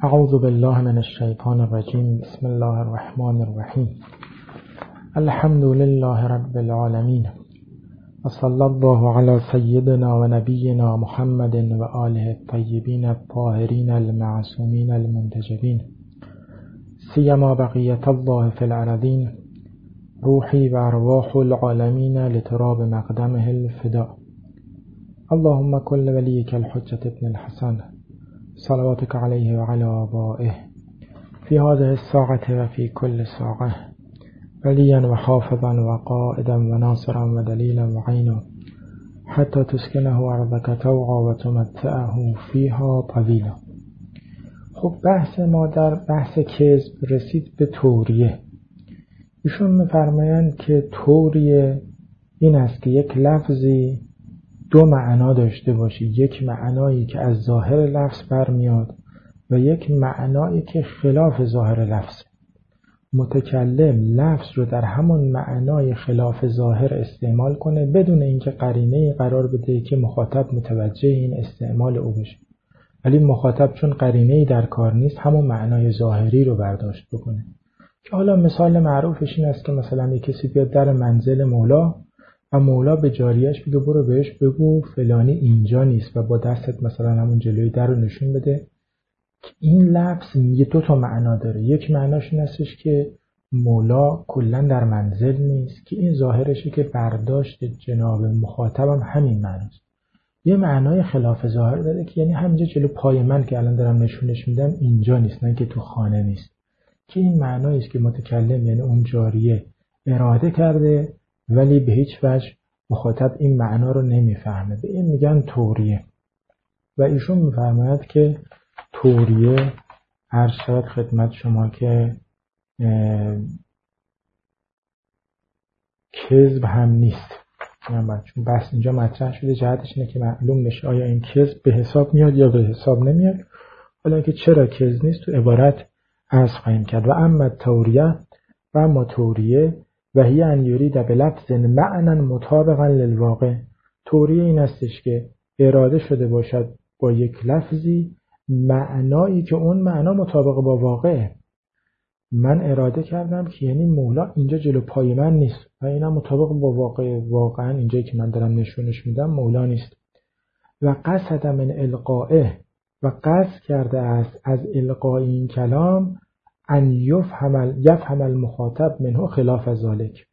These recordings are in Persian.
اعوذ بالله من الشیطان الرجیم. بسم الله الرحمن الرحیم. الحمد لله رب العالمین و صلی الله علی سیدنا و نبینا محمد و آله الطیبین الطاهرین المعصومین المنتجبین، سیما بقیة الله فی الارضین، روحی و ارواح العالمین لتراب مقدمه الفداء. اللهم كل وليك الحجة ابن الحسن صلواتك عليه وعلى آبائه في هذه الساعة وفي كل ساعة، وليا وحافظا وقائدا وناصرا ودليلا وعينا، حتى تسكنه أرضك طوعا وتمتعه فيها طويلا. خب بحث ما در بحث کذب رسید به توریه. ایشون می‌فرمایند که توریه این است که یک لفظی دو معنا داشته باشه، یک معنایی که از ظاهر لفظ برمیاد و یک معنایی که خلاف ظاهر لفظ. متکلم لفظ رو در همون معنای خلاف ظاهر استعمال کنه بدون اینکه قرینه‌ای قرار بده که مخاطب متوجه این استعمال او بشه، ولی مخاطب چون قرینه‌ای در کار نیست همون معنای ظاهری رو برداشت بکنه. که حالا مثال معروفش این است که مثلا یک کسی بیاد در منزل مولا و مولا به جاریش بگه برو بهش بگو فلانی اینجا نیست و با دستت مثلا همون جلوی در رو نشون بده. این لفظ یه دو تا معنا داره. یک معناش این استش که مولا کلا در منزل نیست، که این ظاهرشه که برداشت جناب مخاطبم همین معناست. یه معنای خلاف ظاهر داره که یعنی همینجا جلو پای من که الان دارم نشونش میدم اینجا نیست، نه که تو خانه نیست. که این معنایی است که متکلم یعنی اون جاریه اراده کرده ولی به هیچ وجه مخاطب این معنا رو نمیفهمه. به این میگن توریه. و ایشون میفرماید که توریه عرض شود خدمت شما که کذب هم نیست. چون بس اینجا مطرح شده جهتش اینه که معلوم بشه آیا این کذب به حساب میاد یا به حساب نمیاد. حالا که چرا کذب نیست تو عبارت عرض خواهیم کرد. و اما توریه و هی ان یرید بلفظ معنی مطابقا للواقع. توریه این استش که اراده شده باشد با یک لفظی معنایی که اون معنا مطابق با واقعه. من اراده کردم که یعنی مولا اینجا جلو پای من نیست و اینم مطابق با واقع، واقعا اینجایی که من دارم نشونش میدم مولا نیست. و قصد من القائه، و قصد کرده است از القای این کلام ان یفهم المخاطب منه خلاف ذلك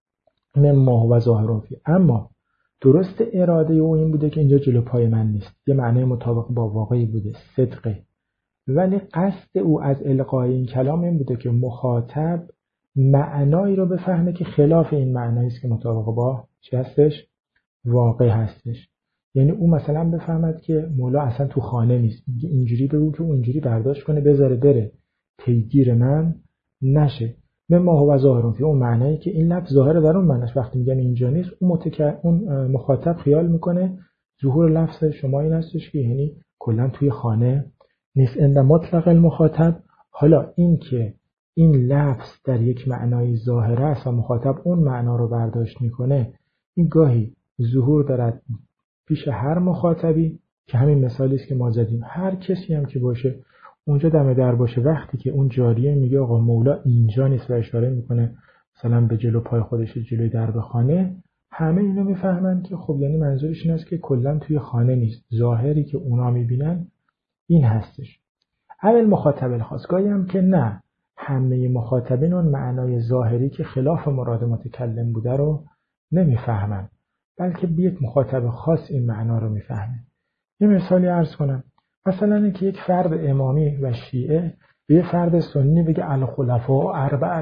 مما هو ظاهر فی. اما درست اراده او این بوده که اینجا جلو پای من نیست، یه معنی مطابق با واقعی بوده، صدقه، ولی قصد او از القای این کلام این بوده که مخاطب معنایی رو بفهمه که خلاف این معنایی است که مطابق با چی هستش؟ واقع هستش. یعنی او مثلا بفهمد که مولا اصلا تو خانه نیست، اینجوری بگو که اونجوری برداشت کنه بذاره بره پیگیر من نشه. مما هو ظاهر فی، اون معنایی که این لفظ ظاهر در اون معناش. وقتی میگن اینجا نیست اون مخاطب خیال میکنه ظهور لفظ شما این هستش که یعنی کلا توی خانه نیست. عند مطلق المخاطب. حالا این که این لفظ در یک معنای ظاهر است و مخاطب اون معنا رو برداشت میکنه، این گاهی ظهور دارد پیش هر مخاطبی که همین مثالی است که ما زدیم. هر کسی هم که باشه اونجا دم در باشه، وقتی که اون جاریه میگه آقا مولا اینجا نیست و اشاره میکنه مثلا به جلو پای خودش جلوی درب خانه، همه اینو میفهمن که خب یعنی منظورش این است که کلا توی خانه نیست. ظاهری که اونا میبینن این هستش. اول مخاطب الخاص، گاهی هم که نه همه مخاطبین اون معنای ظاهری که خلاف مراد متکلم بوده رو نمیفهمن، بلکه به یک مخاطب خاص این معنا رو میفهمه. یه مثالی عرض کنم. مثلا اینکه یک فرد امامی و شیعه به یک فرد سنی بگه الخلفاء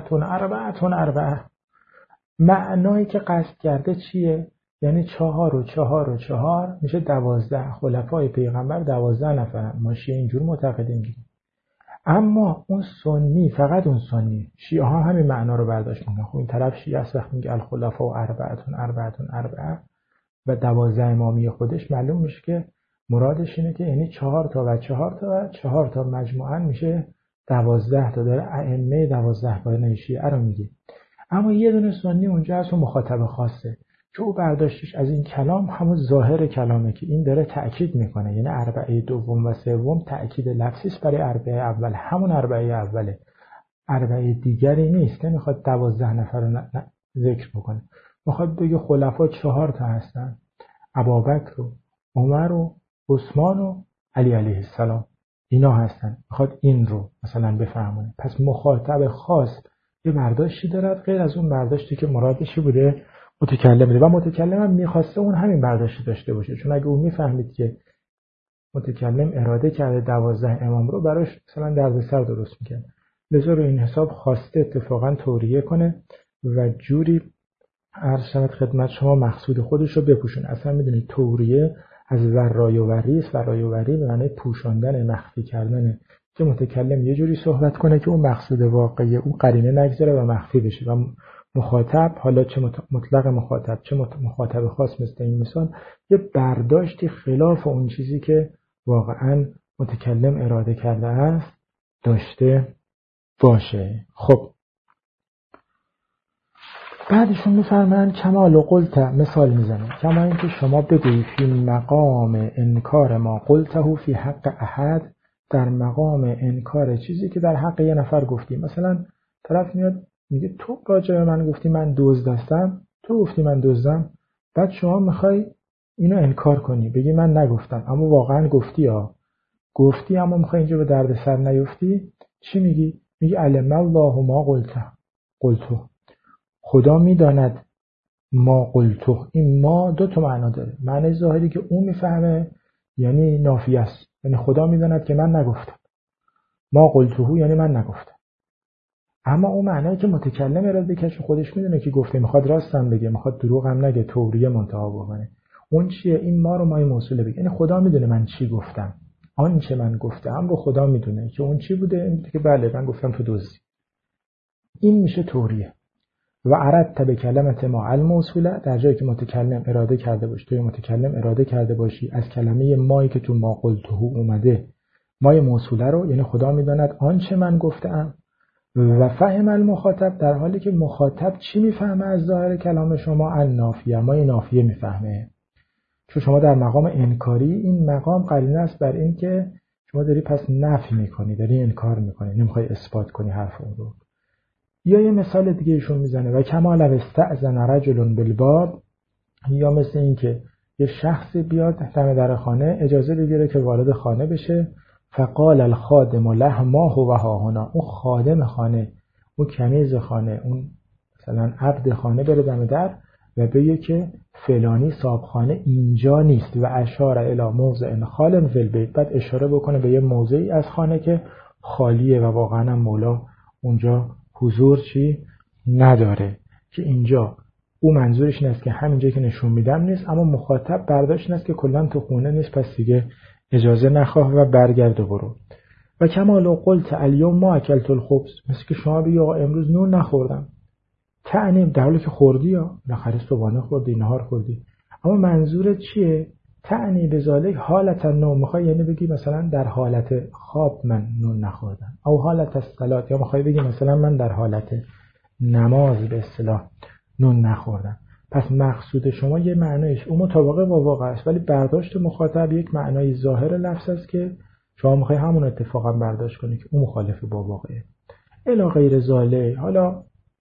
اربعه، معنایی که قصد کرده چیه؟ یعنی 4 و 4 و 4 میشه 12. خلفای پیغمبر 12 نفرن. ما شیعه اینجور معتقدیم. اما اون سنی، فقط اون سنی، شیعه ها همین معنا رو برداشت میکنن. خب این طرف شیعه است وقتی میگه الخلفاء اربعه و 12 امامی خودش، معلوم میشه که مرادش اینه که یعنی 4 تا و 4 تا و 4 تا مجموعاً میشه 12 تا. داره ائمه 12 پایان شیعه رو میگه. اما یه دونه سنی اونجا هست و مخاطب خاصه، که او برداشتش از این کلام همون ظاهر کلامه که این داره تأکید میکنه، یعنی اربعه دوم و سوم تأکید لفظی است برای اربعه اول، همون اربعه اوله، اربعه دیگری نیست. نمیخواد 12 نفر رو ذکر بکنه، میخواد بگه خلفا 4 تا هستن، ابوبکر و عمر و عثمان و علی علیه السلام، اینا هستن، میخواد این رو مثلا بفهمونه. پس مخاطب خاص یه برداشتی دارد غیر از اون برداشتی که مرادش بوده متکلم بوده، و متکلم هم میخواسته اون همین برداشتی داشته باشه، چون اگه اون میفهمید که متکلم اراده کرده 12 امام رو، براش مثلا دردسر درست میکنه. لذا رو این حساب خواسته اتفاقا توریه کنه و جوری عرض شود خدمت شما مقصود خودش رو بپوشونه. اصلا میدونید توریه از ورای و وری است. ورای و وری به معنی پوشاندن، مخفی کردن، که متکلم یه جوری صحبت کنه که اون مقصود واقعی اون قرینه نگذره و مخفی بشه، و مخاطب، حالا چه مطلق مخاطب چه مخاطب خاص مثل این مثال، یه برداشتی خلاف اون چیزی که واقعا متکلم اراده کرده است داشته باشه. خب بعدشون میفرمایند کما لو قلت، مثال میزنه، کما اینکه شما بگویی فی مقام انکار ما قلته فی حق احد، در مقام انکار چیزی که در حق یه نفر گفتی. مثلا طرف میاد میگه تو راجع به من گفتی من دزد هستم، تو گفتی من دزدم، بعد شما میخوای اینو انکار کنی، بگی من نگفتم، اما واقعا گفتی. گفتی اما میخوای اینجا به دردسر نیفتی. چی میگی؟ میگی علم الله ما قلتو، خدا میداند ما قلتو. این ما دو تا معنا داره. معنی ظاهری که اون میفهمه یعنی نافی است، یعنی خدا میداند که من نگفتم، ما قلتو یعنی من نگفتم. اما اون معنایی که متکلم اراده کرد خودش میدونه که گفته، میخواد راستم بگه، میخواد دروغ هم نگه، توریه منتها بکنه. اون چیه؟ این ما رو مای موصوله بگه، یعنی خدا میدونه من چی گفتم، آنچه من گفتم رو خدا میدونه که اون چی بوده. این که بله من گفتم تو دزدی. این میشه توریه. و اردت به کلمت ما الموصوله، در جایی که متکلم اراده کرده باشی، توی متکلم اراده کرده باشی از کلمه مایی که تو ما قلته اومده، مای موصوله رو، یعنی خدا میداند آنچه من گفتم. و فهم المخاطب، در حالی که مخاطب چی میفهمه از ظاهر کلام شما؟ النافیه، مای نافیه میفهمه. چون شما در مقام انکاری، این مقام قرینه است بر این که شما داری پس نفی میکنی، داری انکار میکنی، نمیخوای اثبات کنی حرف اون رو. یا یه مثال دیگه ایشون میزنه و کما لو استأذن رجل بالباب، یا مثل این که یه شخص بیاد دم در خانه اجازه بگیره که وارد خانه بشه، فقال الخادم له ما هو هاهنا، اون خادم خانه، اون کنیز خانه، اون مثلا عبد خانه بره دم در و بگه که فلانی صاحب خانه اینجا نیست، و اشار الی موضع خال فی البیت، بعد اشاره بکنه به یه موضعی از خانه که خالیه و واقعا مولا اونجا حضور چی نداره، که اینجا او منظورش این است که همینجا که نشون میدم نیست، اما مخاطب برداشت این است که کلا تو خونه نیست، پس دیگه اجازه نخواه و برگرد و برو. و کما لو قلت الیوم ما اکلت الخبز، مثل که شما بگی آقا امروز نون نخوردم، تعنی در حالی که خوردی، یا بالاخره صبحانه خوردی، نهار خوردی، اما منظورت چیه؟ تعنی به ذالک حالت النوم، میخوای یعنی بگی مثلا در حالت خواب من نون نخوردم، او حالت الصلاه، یا میخوای بگی مثلا من در حالت نماز به اصطلاح نون نخوردم. پس مقصود شما یه معنیش اون مطابقه با واقع است، ولی برداشت مخاطب یک معنای ظاهر لفظ است که شما میخوای همون اتفاقا برداشت کنی که اون مخالف با واقعه. الی غیر ذالک، حالا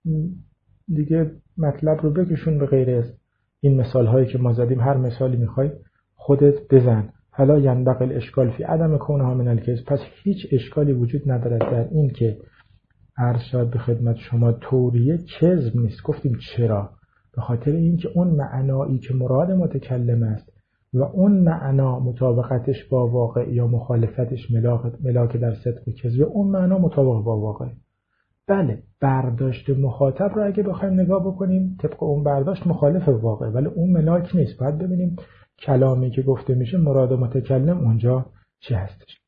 دیگه مطلب رو بکشون به غیر از این مثال هایی که ما زدیم، هر مثالی میخوای خودت بزن. حالا ینبغی الاشکال فی عدم کونها من الکذب، پس هیچ اشکالی وجود ندارد در این که عرض شد به خدمت شما توریه کذب نیست. گفتیم چرا؟ به خاطر اینکه اون معنایی که مراد متکلم است و اون معنا مطابقتش با واقع یا مخالفتش ملاک در صدق و کذب، اون معنا مطابق با واقع. بله، برداشت مخاطب رو اگه بخوایم نگاه بکنیم طبق اون برداشت مخالف واقع، ولی اون ملاک نیست. باید ببینیم کلامی که گفته میشه مراد متکلم اونجا چه هستش.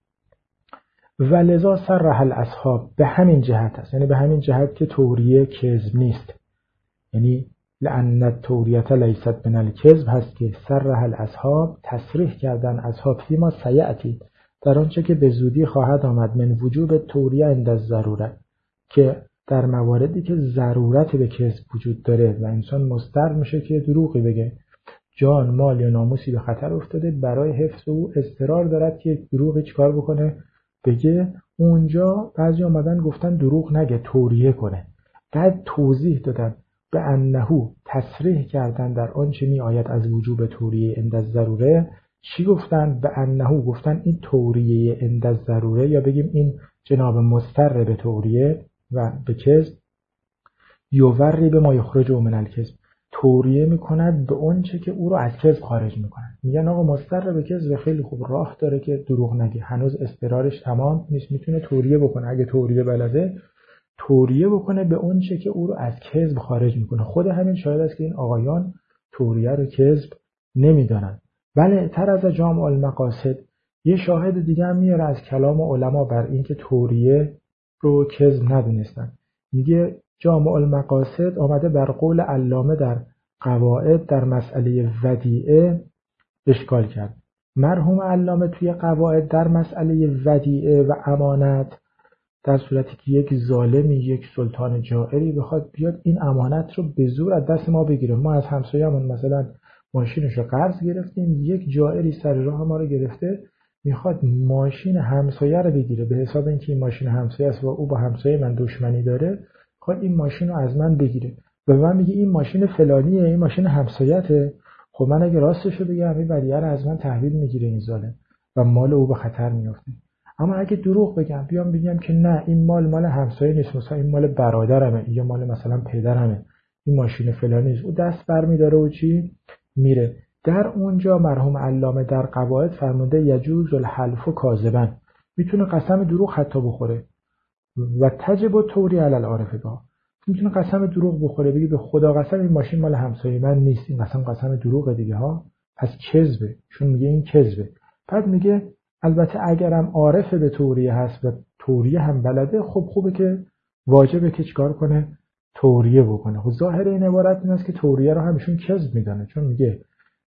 و لذا صرح الاصحاب، به همین جهت است، یعنی به همین جهت که توریه کذب نیست، یعنی لأن التوریه لیست من الکذب هست که صرح الاصحاب، تصریح کردن اصحاب فیما سیأتی، در آنچه که به زودی خواهد آمد، من وجوب توریه عند الضروره، که در مواردی که ضرورت به کذب وجود داره و انسان مضطر میشه که دروغی بگه، جان، مال یا ناموسی به خطر افتاده، برای حفظ او اضطرار دارد که دروغی چیکار بکنه؟ بگه. اونجا بعضی آمدن گفتن دروغ نگه، توریه کنه. بعد توضیح دادن به انهو، تصریح کردن در آنچه می آید از وجوب توریه عند الضروره. چی گفتن؟ به انهو گفتن این توریه عند الضروره، یا بگیم این جناب مضطر به توریه و به کذب، یوری به ما یخرج من الکذب، توریه میکند به اونچه که او رو از کذب خارج میکند. میگن آقا مضطر به کذب، خیلی خوب، راه داره که دروغ نگه، هنوز اضطرارش تمام نیست، میتونه توریه بکنه. اگه توریه بلده، توریه بکنه به اونچه که او رو از کذب خارج میکنه. خود همین شاید است که این آقایان توریه رو کذب نمیدانند. بله، تر از جامع المقاصد یه شاهد دیگه هم میاره از کلام علما بر این که توریه رو کذب ندونستن. میگه جامع المقاصد آمده بر قول علامه در قواعد در مسئله ودیعه اشکال کرد. مرحوم علامه توی قواعد در مسئله ودیعه و امانت، در صورتی که یک ظالمی، یک سلطان جائری بخواد بیاد این امانت رو به زور از دست ما بگیره، ما از همسایه‌مون مثلا ماشینش رو قرض گرفتیم، یک جائری سر راه ما رو گرفته میخواد ماشین همسایه رو بگیره، به حساب اینکه این ماشین همسایه است و او با همسایه من دشمنی داره، خواهد این ماشین رو از من بگیره و من میگه این ماشین فلانیه، این ماشین همسایته. خب من اگه راستشو بگم این ودیعه رو از من تحویل میگیره این ظالم و مال او به خطر میفته. اما اگه دروغ بگم، بیام بگم که نه این مال همسایه نیست، مثلا این مال برادرمه یا مال مثلا پدرمه، این ماشین فلانی است، او دست برمی‌داره و چی میره. در اونجا مرحوم علامه در قواعد فرموده یجوز الحلف کاذبا، میتونه قسم دروغ حتی بخوره و تجب توری علی العارف با، میتونه قسم دروغ بخوره، بگی به خدا قسم این ماشین مال همسایه من نیست، این قسم دروغه دیگه ها، پس کذبه، چون میگه این کذبه. بعد میگه البته اگرم عارف به توریه هست و توریه هم بلده، خب خوبه که واجبه که چیکار کنه؟ توریه بکنه. خب ظاهر این عبارت این است که توریه رو همشون کذب میدانه، چون میگه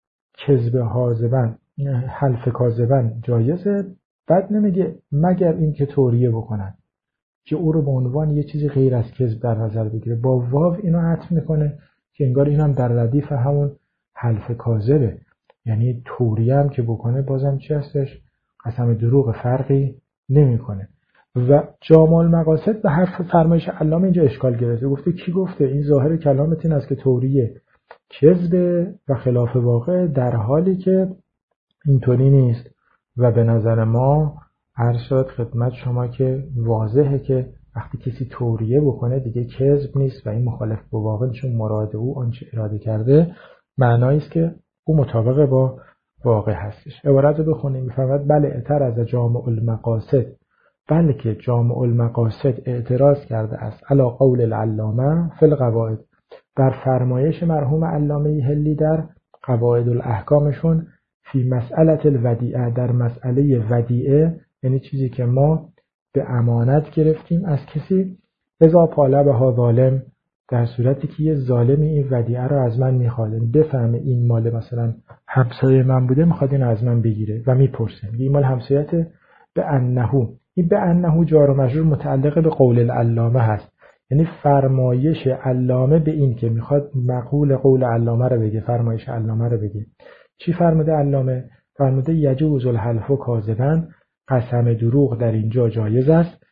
کذب حاذبن، حلف کاذبن جایزه، بعد نمیگه مگر این که توریه بکنن که او رو به عنوان یه چیزی غیر از کذب در نظر بگیره. با واو اینو عطف میکنه که انگار این هم در ردیف همون حلف کاذبه، یعنی توریه هم که بکنه بازم چی هستش؟ قسم دروغ، فرقی نمیکنه. و جامع المقاصد به حرف فرمایش علامه اینجا اشکال گرفته، گفته کی گفته؟ این ظاهر کلامت این است که توریه کذب و خلاف واقع، در حالی که اینطوری نیست و به نظر ما عرض شد خدمت شما که واضحه که وقتی کسی توریه بکنه دیگه کذب نیست و این مخالف با واقع، چون مراد او آنچه اراده کرده معنایی است که او مطابق با واقع هستش. عبارت رو بخونیم میفهمد بله اتر از جامع المقاصد، بلکه جامع المقاصد اعتراض کرده است علی قول العلامه فی القواعد، بر فرمایش مرحوم علامه حلی در قواعد الاحکامشون، فی مسئله الودیعه، در مسئله ودیعه، یعنی چیزی که ما به امانت گرفتیم از کسی، اذا طالبها ظالم، در صورتی که یه ظالمی این ودیعه رو از من میخواد، بفهمه این مال مثلا همسایه من بوده میخواد این از من بگیره و میپرسه این مال همسایت، به انهو، این به انهو جار و مجرور متعلق به قول العلامه هست، یعنی فرمایش علامه به این که میخواد مقول قول علامه رو بگه، فرمایش علامه رو بگه. چی فرموده علامه؟ فرموده یجوز الحلف کاذبا، قسم دروغ در اینجا جایز است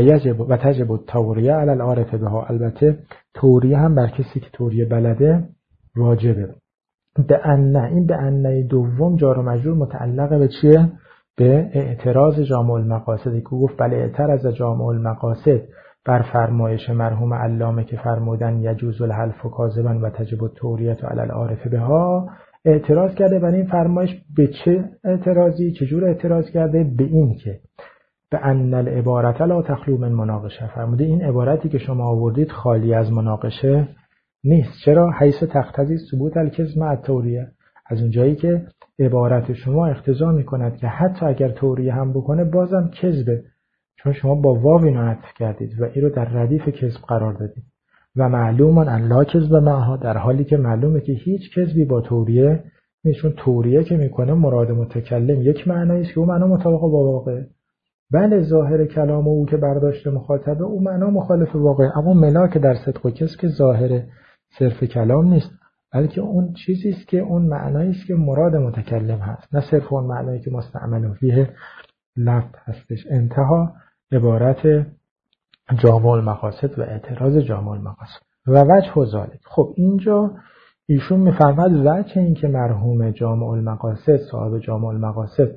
و تجب التوریه علی العارف بها، البته توریه هم بر کسی که توریه بلده واجبه. به انه، این به انه دوم جار و مجرور متعلق به چیه؟ به اعتراض جامع المقاصدی که گفت بله اعتراض جامع المقاصد بر فرمایش مرحوم علامه که فرمودن یجوز الحلف کاذبا و تجب التوریه علی العارف بها، اعتراض کرده بر این فرمایش. به چه اعتراضی؟ چجور اعتراض کرده؟ به این که به ان العبارت لا تخلو من مناقشه، فرموده این عبارتی که شما آوردید خالی از مناقشه نیست. چرا؟ حیث تقتضی ثبوت الکذب مع التوریه، از اونجایی که عبارت شما اقتضا میکند که حتی اگر توریه هم بکنه بازم کذبه، چون شما با واو اینو عطف کردید و این رو در ردیف کذب قرار دادید. و معلوم ان لا کذب معها، در حالی که معلومه که هیچ کذبی با توریه نیست، چون توریه که میکنه مراد متکلم یک معنی است که اون معنا مطابق با واقع، بله ظاهر کلام او که برداشت مخاطبه او معنا مخالف واقع، اما ملاک در صدق و کذب که ظاهر صرف کلام نیست، بلکه اون چیزی است که اون معنایی است که مراد متکلم هست، نه صرف اون معنایی که مستعمل فیه لفظ هستش. انتها عبارت جامع المقاصد و اعتراض جامع المقاصد و وجه ذلک. خب اینجا ایشون میفرماد وجه این که مرحوم جامع المقاصد صاحب جامع المقاصد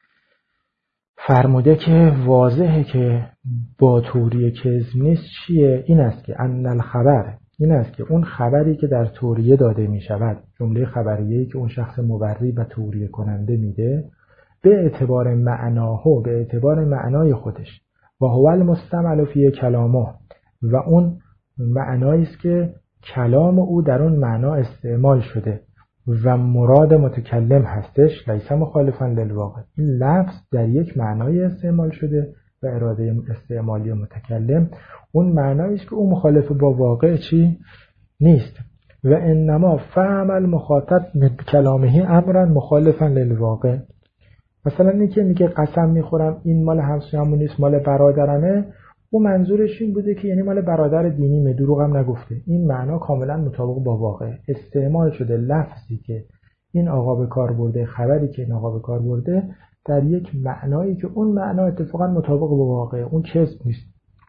فرموده که واضحه که با توری کذب نیست چیه؟ این است که ان الخبر، این است که اون خبری که در توریه داده می شود، جمله خبریه‌ای که اون شخص مبری و توریه کننده میده، به اعتبار معناهو، به اعتبار معنای خودش، و هو المستعمل فی کلامه، و اون معنایی است که کلام او در اون معنا استعمال شده و مراد متکلم هستش، لیس مخالفا للواقع. این لفظ در یک معنای استعمال شده و اراده استعمالی متکلم اون معنایی است که او مخالف با واقع چی نیست. و انما فهم المخاطب من کلامه امرا مخالفا للواقع. مثلا این که میگه قسم میخورم این مال همسایه‌مون نیست مال برادرمه، او منظورش این بوده که یعنی مال برادر دینیمه، دروغم نگفته. این معنا کاملا مطابق با واقع استعمال شده. لفظی که این آقا به کار برده، خبری که این آقا به کار برده، در یک معنایی که اون معنا اتفاقا مطابق با واقع، اون کذب نیست.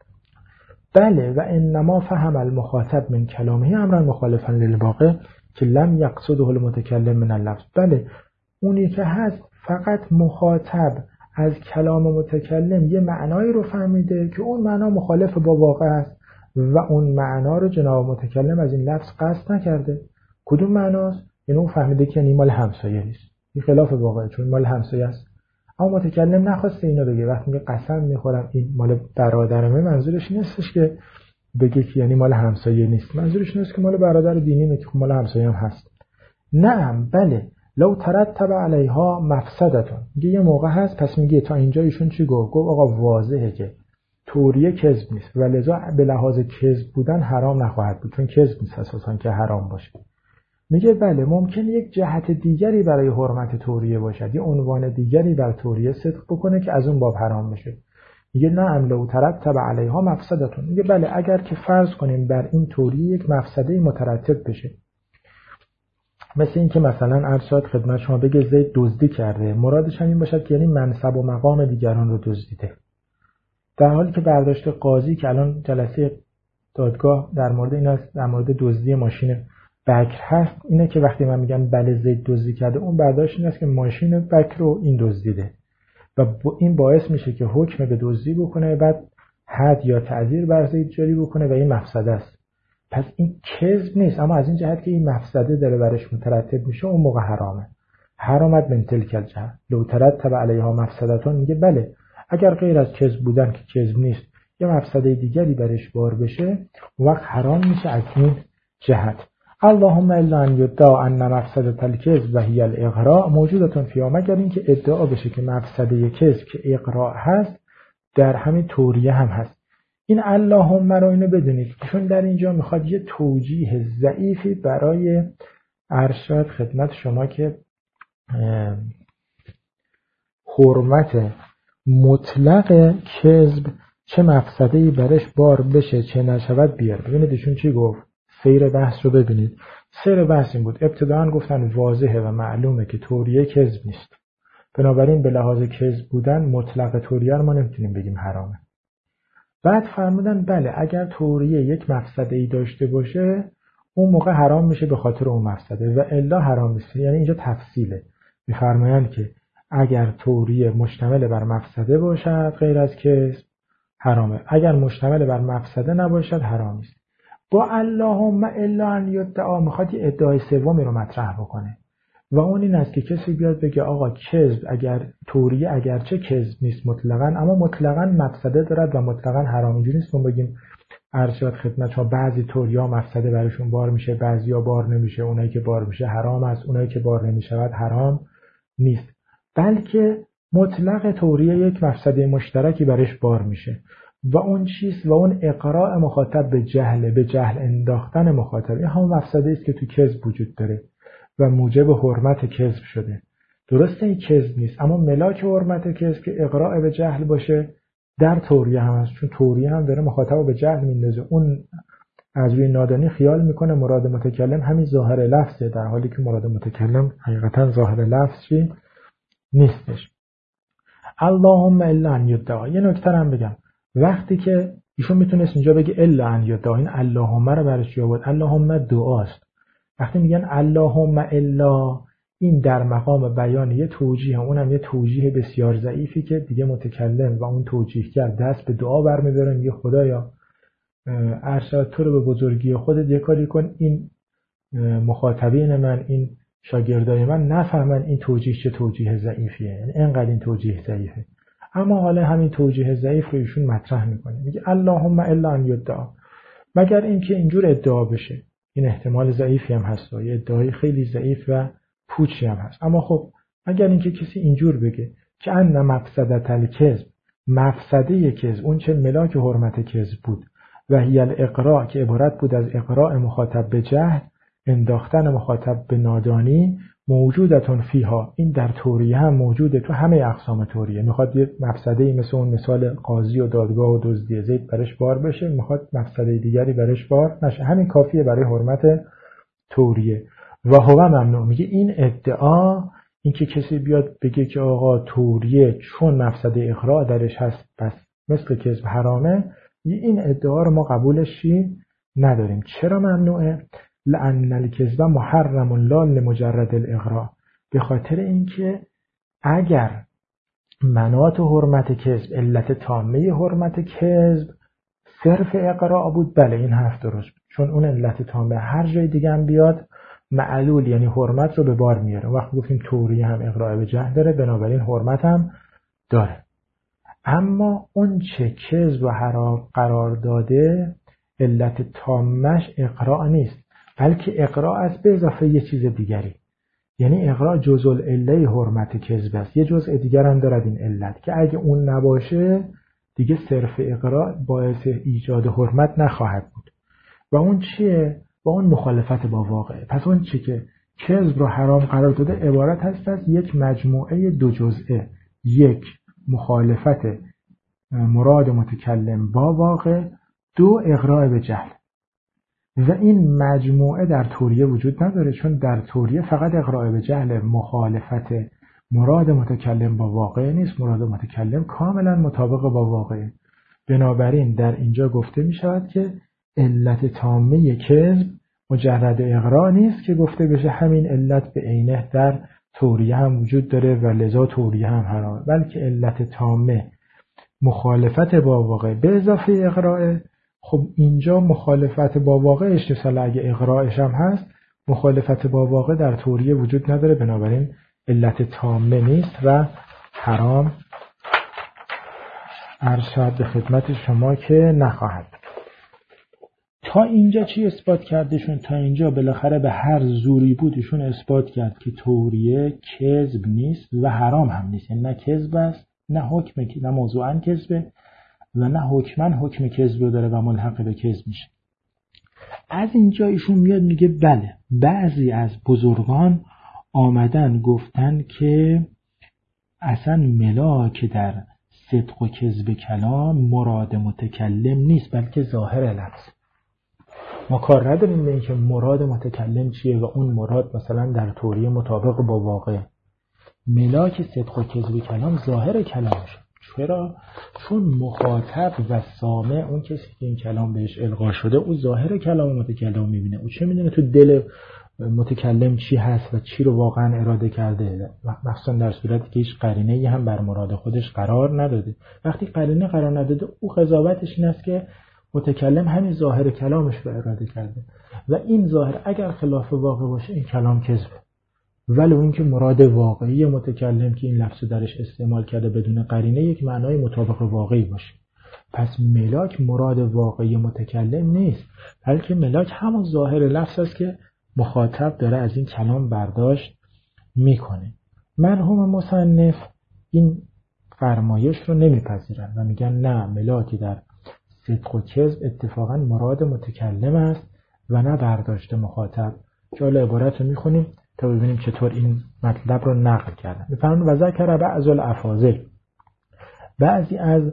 بله و انما فهم المخاطب من کلامه امرا مخالفا للواقع که لم یقصده المتکلم من اللفظ. بله اونی که هست فقط مخاطب از کلام متکلم یه معنایی رو فهمیده که اون معنا مخالف با واقع است و اون معنا رو جناب متکلم از این لفظ قصد نکرده. کدوم معناست؟ یعنی اون فهمیده که مال همسایه نیست، این خلاف واقعه چون مال همسایه است، اما متکلم نخواسته اینو بگه. وقتی میگه قسم میخورم این مال برادرمه، منظورش نیستش که بگه که یعنی مال همسایه نیست، منظورش نیست که مال برادر دینیمه که مال همسایه هم هست. نعم بله لو ترتب علیها مفسدتون. میگه یه موقع هست، پس میگه تا اینجا ایشون چی گفت؟ گفت آقا واضحه که توریه کذب نیست و لذا به لحاظ کذب بودن حرام نخواهد بود، چون کذب نیست اساساً که حرام باشه. میگه بله ممکن یک جهت دیگری برای حرمت توریه باشد، یه عنوان دیگری بر توریه صدق بکنه که از اون باب حرام بشه. میگه نعم لو ترتب علیها مفسدتون. میگه بله اگر که فرض کنیم بر این توریه یک مفسده مترتب بشه، مثل این که مثلا ارشاد خدمت شما بگه زید دزدی کرده، مرادش هم این باشد که یعنی منصب و مقام دیگران رو دزدیده، در حالی که برداشت قاضی که الان جلسه دادگاه در مورد این است، در مورد دزدی ماشین بکر هست، اینه که وقتی من میگم بله زید دزدی کرده، اون برداشت این است که ماشین بکر رو این دزدیده و این باعث میشه که حکم به دزدی بکنه، بعد حد یا تعزیر بر زید جاری بکنه و این مفسده است. پس این کذب نیست، اما از این جهت که این مفسده داره برش مترتب میشه، اون موقع حرامه. حرامت من تلک الجهت لو ترتب علیها مفسدتون. میگه بله اگر غیر از کذب بودن که کذب نیست یه مفسده دیگری برش بار بشه، وقت حرام میشه از این جهت. اللهم الا ان یدعا ان مفسده الکذب و هی الاغراء موجودتون فیها، مگر اینکه ادعا بشه که مفسده کذب که اغراء هست در همین توریه هم هست. این اللهم رو اینو بدونید چون در اینجا میخواد یه توجیه ضعیفی برای ارشاد خدمت شما که حرمت مطلق کذب چه مفسده‌ای برش بار بشه چه نشود بیار. ببینید ایشون چی گفت، سیر بحث رو ببینید. سیر بحث این بود، ابتداً گفتن واضحه و معلومه که توریه کذب نیست، بنابراین به لحاظ کذب بودن مطلق توریه رو ما نمیتونیم بگیم حرامه. بعد فرمودن بله اگر توریه یک مفسده‌ای داشته باشه اون موقع حرام میشه به خاطر اون مفسده و الا حرام نیست. یعنی اینجا تفصیله، میفرمایند که اگر توریه مشتمل بر مفسده باشد غیر از کذب حرامه، اگر مشتمل بر مفسده نباشد حرام است. با اللهم الا ان یدعا میخواد یه ادعای سومی رو مطرح بکنه و اون این است که کسی بیاد بگه آقا کذب اگر توریه اگرچه کذب نیست مطلقاً، اما مطلقاً مفسده دارد و مطلقاً حرام. اینجوری نیست بگیم ارشاد خدمت ها بعضی توریه مفسده براشون بار میشه بعضیا بار نمیشه، اونایی که بار میشه حرام است، اونایی که بار نمیشود حرام نیست، بلکه مطلق توریه یک مفسده مشترکی برش بار میشه و اون چیست؟ و اون اقراء مخاطب به جهل انداختن مخاطب. این همون مفسده است که تو کذب وجود داره و موجب حرمت کذب شده. درسته این کذب نیست، اما ملاک حرمت کذب که اقراء به جهل باشه در توریه هم هست، چون توریه هم داره مخاطب رو به جهل میندازه. اون از روی نادانی خیال میکنه مراد متکلم همین ظاهر لفظه، در حالی که مراد متکلم حقیقتا ظاهر لفظی نیستش. اللهم الا ان یدعا. یه نکته هم بگم، وقتی که ایشون میتونست اینجا بگه الا ان یدعا، این اللهم رو برش چی آورد؟ اللهم دعاست. وقتی میگن اللهم الا، این در مقام بیان یه توجیه، اونم یه توجیه بسیار ضعیفی که دیگه متکلم و اون توجیهگر دست به دعا برمی‌داره، میگه خدایا ارشد تو رو به بزرگی خودت یه کاری کن، این مخاطبین من، این شاگردای من نفهمن این توجیه چه توجیه ضعیفیه، یعنی اینقدر این توجیه ضعیفه. اما حالا همین توجیه ضعیف رو ایشون مطرح میکنه، میگه اللهم الا ان یدعا، مگر اینکه اینجور ادعا بشه. این احتمال ضعیفی هم هست، یه ادعای خیلی ضعیف و پوچی هم هست. اما خب اگر اینکه کسی اینجور بگه که ان مفسدة الکذب، مفسده کذب، اون چه ملاک حرمت کذب بود، و هی الاقراء، که عبارت بود از اقراء مخاطب به جهل، انداختن مخاطب به نادانی، موجودتون فیها، این در توریه هم موجوده، تو همه اقسام توریه. میخواد یه مفسده‌ای مثل اون مثال قاضی و دادگاه و دزدی زید برش بار بشه، میخواد مفسده دیگری برش بار نشه، همین کافیه برای حرمت توریه. و هو ممنوع، میگه این ادعا، این که کسی بیاد بگه که آقا توریه چون مفسده اقراء درش هست پس مثل کذب حرامه، این ادعا رو ما قبولش نداریم. چرا ممنوعه؟ لأن الکذب محرم لا لمجرد الاغراء، به خاطر اینکه اگر مناط حرمت کذب، علت تامه حرمت کذب صرف اقراء بود، بله این حرف درست بود، چون اون علت تامه هر جای دیگه هم بیاد معلول یعنی حرمت رو به بار میاره. وقتی گفتیم توریه هم اقراء به جهل داره، بنابراین حرمت هم داره. اما اون چه کذب و حرام قرار داده علت تامش اقراء نیست، بلکه اقراء است به اضافه یه چیز دیگری. یعنی اقراء جزء العله حرمت کذب است، یه جزء دیگر هم دارد این علت، که اگه اون نباشه دیگه صرف اقراء باعث ایجاد حرمت نخواهد بود. و اون چیه؟ و اون مخالفت با واقع. پس اون چی که کذب رو حرام قرار داده عبارت هست از یک مجموعه دو جزئه، یک مخالفت مراد متکلم با واقع، دو اقراء به جهل. و این مجموعه در توریه وجود نداره، چون در توریه فقط اقراء به جهل، مخالفت مراد متکلم با واقع نیست، مراد متکلم کاملا مطابق با واقع. بنابراین در اینجا گفته می شود که علت تامه کذب مجرد اقراء نیست که گفته بشه همین علت به عینه در توریه هم وجود داره و لذا توریه هم حرام، بلکه علت تامه مخالفت با واقع به اضافه اقراء. خب اینجا مخالفت با واقعش مثلا اگه اقراءش هم هست، مخالفت با واقع در توریه وجود نداره، بنابراین علت تامه نیست و حرام ارشد به خدمت شما که نخواهد. تا اینجا چی اثبات کردشون؟ تا اینجا بالاخره به هر زوری بودشون اثبات کرد که توریه کذب نیست و حرام هم نیست، یعنی نه کذب است نه حکم، نه موضوعاً کذبه و نه حکماً حکم کذب داره و ملحق به کذب میشه. از اینجا ایشون میاد میگه بله بعضی از بزرگان آمدن گفتن که اصلا ملاک در صدق و کذب کلام مراد متکلم نیست بلکه ظاهر لفظ. ما کار نداریم به اینکه مراد متکلم چیه و اون مراد مثلا در توریه مطابق با واقع. ملاک صدق و کذب کلام ظاهر کلامشه. چرا؟ چون مخاطب و سامع، اون کسی که این کلام بهش القا شده، او ظاهر کلام متکلم میبینه. او چه میدونه تو دل متکلم چی هست و چی رو واقعا اراده کرده، مخصوصا در صورتی که هیچ قرینه‌ای هم بر مراد خودش قرار نداده. وقتی قرینه قرار نداده، او قضاوتش این است که متکلم همین ظاهر کلامش رو اراده کرده و این ظاهر اگر خلاف واقع باشه این کلام کذبه، ولو اینکه مراد واقعی متکلم که این لفظ درش استعمال کرده بدون قرینه یک معنای مطابق واقعی باشه. پس ملاک مراد واقعی متکلم نیست، بلکه ملاک همون ظاهر لفظ است که مخاطب داره از این کلام برداشت میکنه. مرحوم مصنف این فرمایش رو نمیپذیرن و میگن نه، ملاکی در صدق و کذب اتفاقا مراد متکلم است و نه برداشت مخاطب. که حالا عبارت رو میخونیم تا ببینیم چطور این مطلب رو نقل کردن. میفرمایند و ذکر بعض الافاضل، بعضی از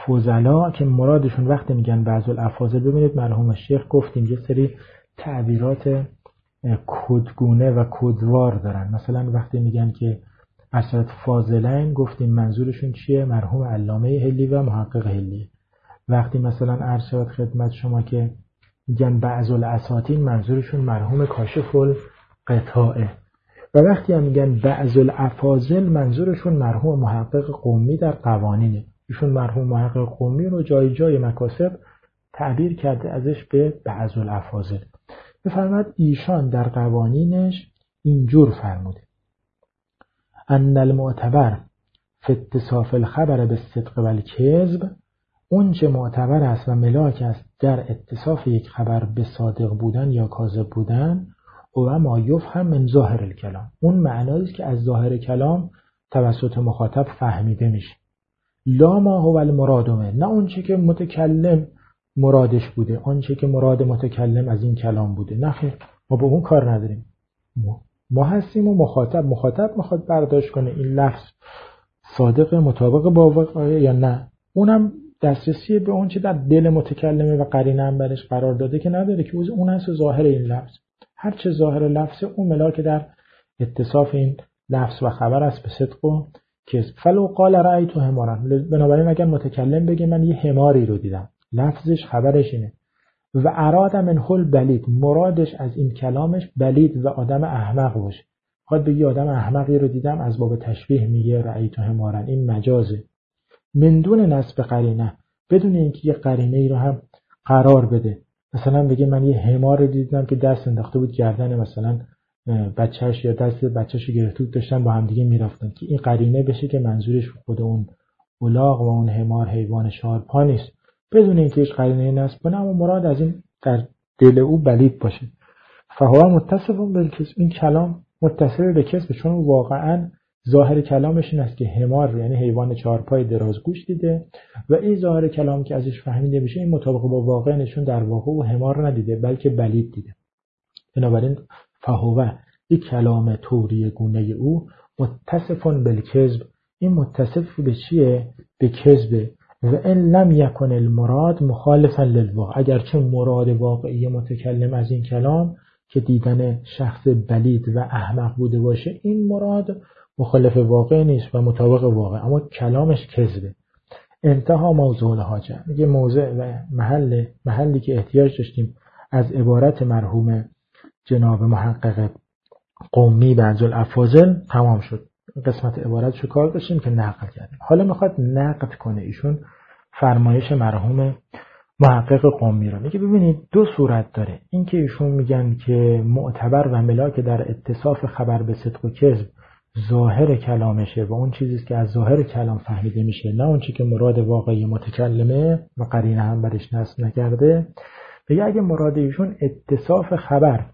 فضلا که مرادشون وقتی میگن بعض الافاضل، ببینید مرحوم شیخ گفتیم یه سری تعبیرات کدگونه و کدوار دارن. مثلا وقتی میگن که عشرت فاضلین، گفتیم منظورشون چیه؟ مرحوم علامه هلی و محقق هلی. وقتی مثلا عرض شد خدمت شما که میگن بعض الاساطین، منظورشون مرحوم کاشف القطاعه. و وقتی هم میگن بعض الافاضل، منظورشون مرحوم محقق قمی در قوانینه. ایشون مرحوم محقق قمی رو جای جای مکاسب تعبیر کرده ازش به بعض الافاضل. بفرماد ایشان در قوانینش اینجور فرموده: ان المعتبر فی اتصاف الخبر بالصدق و الکذب، اون چه معتبر است و ملاک است در اتصاف یک خبر به صادق بودن یا کاذب بودن، و ما یفهم من ظاهر الکلام، اون معنایی است که از ظاهر کلام توسط مخاطب فهمیده میشه. لا ما هو المراد منه، نه اون چه که متکلم مرادش بوده، اون چه که مراد متکلم از این کلام بوده. نه خیر، ما با اون کار نداریم. ما هستیم و مخاطب میخواد برداشت کنه این لفظ صادق مطابق با واقعه یا نه. اونم دسترسی به اون چه در دل متکلمه و قرینه هم برش قرار داده که نداره، که اون هست ظاهر این لفظ. هر چه ظاهر لفظ اون ملاک در اتصاف این لفظ و خبر است به صدق و کذب. فلو قال رأیت حمارا، بنابراین اگر متکلم بگه من یه حماری رو دیدم، لفظش خبرش اینه. و اراد منه البلید، مرادش از این کلامش بلید و آدم احمق باشه. خواهد بگی آدم احمقی رو دیدم، از باب تشبیه میگه رأیت حمارا، این مجازه. من دون نصب قرینه، بدون اینکه یه قرینه ای رو هم قرار بده. مثلا بگه من یه حمار رو دیدم که دست انداخته بود گردن مثلا بچه‌ش، یا دست بچه‌ش گرفته بود داشتن با هم دیگه میرفتن، که این قرینه بشه که منظورش خود اون الاغ و اون حمار حیوان چهارپا نیست، بدون اینکه هیچ قرینه نصب کنه، اما مراد از این در دل او بلید باشه. فهو متصف بالکذب، این کلام متصل به کذب، چون واقعا ظاهر کلامش این است که حمار یعنی حیوان چهارپای درازگوش دیده و این ظاهر کلام که ازش فهمیده میشه این مطابق با واقع نشون در واقع او حمار ندیده بلکه بلید دیده. بنابراین فهو، این کلام توری گونه او متصفون بالکذب، این متصف به چیه؟ به کذب. و ان لم یکن المراد مخالفا للواقع، اگرچه مراد واقعی متکلم از این کلام که دیدن شخص بلید و احمق بوده باشه، این مراد مخالف واقع نیست و مطابق واقع، اما کلامش کذبه. انتها موضوع الحاجه، میگه موضع و محلی که احتیاج داشتیم از عبارت مرحوم جناب محقق قمی بعض الافاضل تمام شد. قسمت عبارتشو کار داشتیم که نقل کردیم. حالا میخواد نقد کنه ایشون فرمایش مرحوم محقق قمی رو. میگه ببینید دو صورت داره، این که ایشون میگن که معتبر و ملاک در اتصاف خبر به صدق و کذب ظاهر کلامشه و اون چیزیست که از ظاهر کلام فهمیده میشه، نه اون چیزی که مراد واقعی متکلمه و قرینه هم برش نصب نکرده. میگه اگه مراد ایشون اتصاف خبر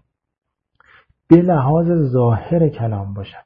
به لحاظ ظاهر کلام باشد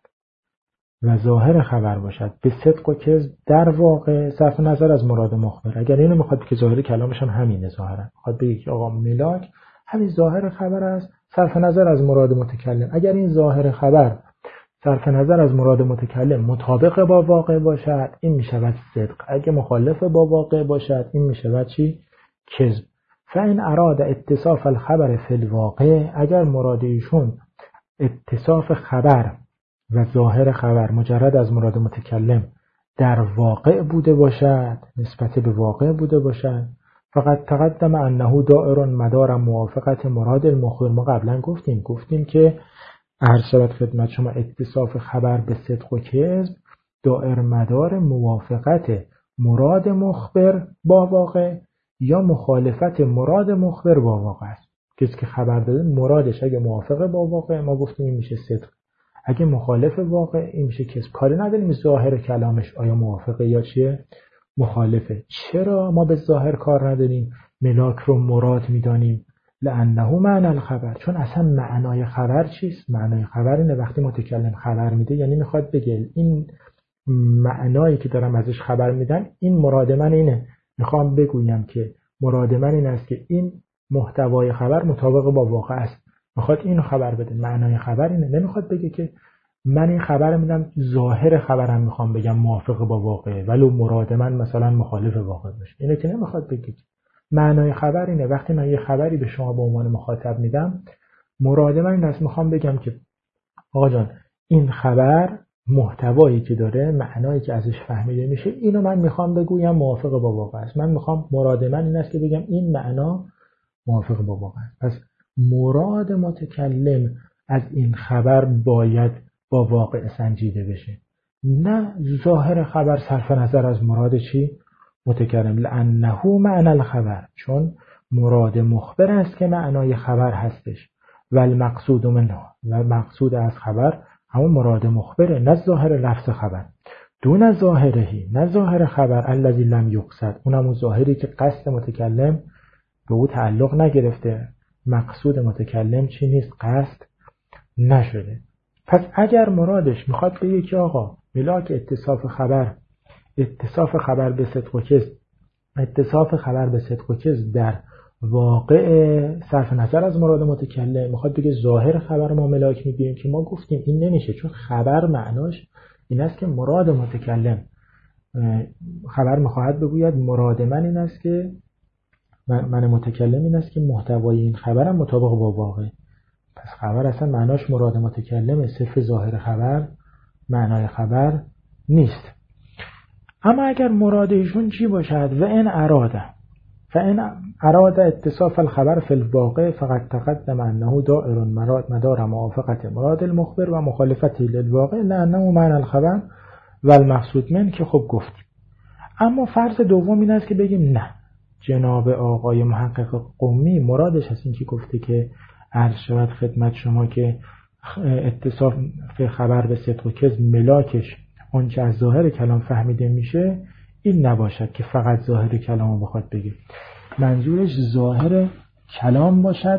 و ظاهر خبر باشد به صدق و کذب، در واقع صرف نظر از مراد مخبر، اگر اینو میخواد که ظاهر کلامش هم همینه، ظاهرا میخواد بگه که آقا ملاک همین ظاهر خبر است صرف نظر از مراد متکلم، اگر این ظاهر خبر صرف نظر از مراد متکلم مطابق با واقع باشد این میشود صدق، اگه مخالف با واقع باشد این میشود چی؟ کذب. فإن اراد اتصاف الخبر فی الواقع، اگر مراد ایشون اتصاف خبر و ظاهر خبر مجرد از مراد متکلم در واقع بوده باشد، نسبت به واقع بوده باشد، فقط تقدم انه دائر مدار موافقت مراد المخبر. ما قبلا گفتیم که عرض شود خدمت شما اتصاف خبر به صدق و کذب دائر مدار موافقت مراد مخبر با واقع یا مخالفت مراد مخبر با واقع است. کسی که خبر داده مرادش اگه موافقه با واقع ما گفتیم این میشه صدق، اگه مخالف واقع این میشه کذب. کاری نداریم ظاهر کلامش آیا موافقه یا چیه؟ مخالفه. چرا ما به ظاهر کار نداریم، ملاک رو مراد میدانیم؟ لانه معنی الخبر، چون اصلا معنای خبر چیست؟ معنای خبر اینه وقتی متکلم خبر میده یعنی میخواد بگه این معنایی که دارم ازش خبر میدم این مراد من اینه، میخوام بگویم که مراد من این است که این محتوای خبر مطابق با واقع است، میخواد اینو خبر بده، معنای خبر اینه. نمیخواد بگه که من این خبر میدم، ظاهر خبرم میخوام بگم موافق با واقعه، ولی مراد من مثلا مخالف واقع باشه. اینو که نمیخواد بگید. معنای خبر اینه وقتی من یه خبری به شما به عنوان مخاطب میدم، مراد من این است، میخوام بگم که آقا جان این خبر محتوایی که داره، معنایی که ازش فهمیده میشه، اینو من میخوام بگویم موافق با واقع است. من میخوام، مراد من این است که بگم این معنا موافق با واقع است. پس مراد متکلم از این خبر باید با واقع سنجیده بشه، نه ظاهر خبر صرف نظر از مراد چی؟ متکلم. لانه معنی الخبر، چون مراد مخبر است که معنای خبر هستش. و المقصود منه، و مقصود از خبر همون مراد مخبره، نه ظاهر لفظ خبر. دون ظاهرهی، نه ظاهر خبر الذی لم یقصد، اونم اون ظاهری که قصد متکلم به او تعلق نگرفته. مقصود متکلم چی نیست؟ قصد نشده. پس اگر مرادش میخواد بگه که آقا ملاک اتصاف خبر به صدق و کذب، اتصاف خبر به صدق و کذب در واقع صرف نظر از مراد متکلم، میخواد بگه ظاهر خبر ما ملاک میگیریم، که ما گفتیم این نمیشه، چون خبر معناش این است که مراد متکلم، خبر میخواهد بگوید مراد من این است که من متکلم این است که محتوای این خبرم مطابق با واقع. پس خبر اصلا معناش مراد متکلم، صرف ظاهر خبر معنای خبر نیست. اما اگر مراد ایشون چی باشد؟ و این اراده اتصاف الخبر فی الواقع فقط تقدم انه دائر مدار موافقت مراد المخبر و مخالفتی للواقع لانه معنی الخبر و المقصود من، که خب گفتیم. اما فرض دوم این است که بگیم نه، جناب آقای محقق قمی مرادش هست این که گفته که عرض شود خدمت شما که اتصاف خبر به صدق و کذب ملاکش آنچه از ظاهر کلام فهمیده میشه، این نباشد که فقط ظاهر کلام رو بخواد بگه. منظورش ظاهر کلام باشد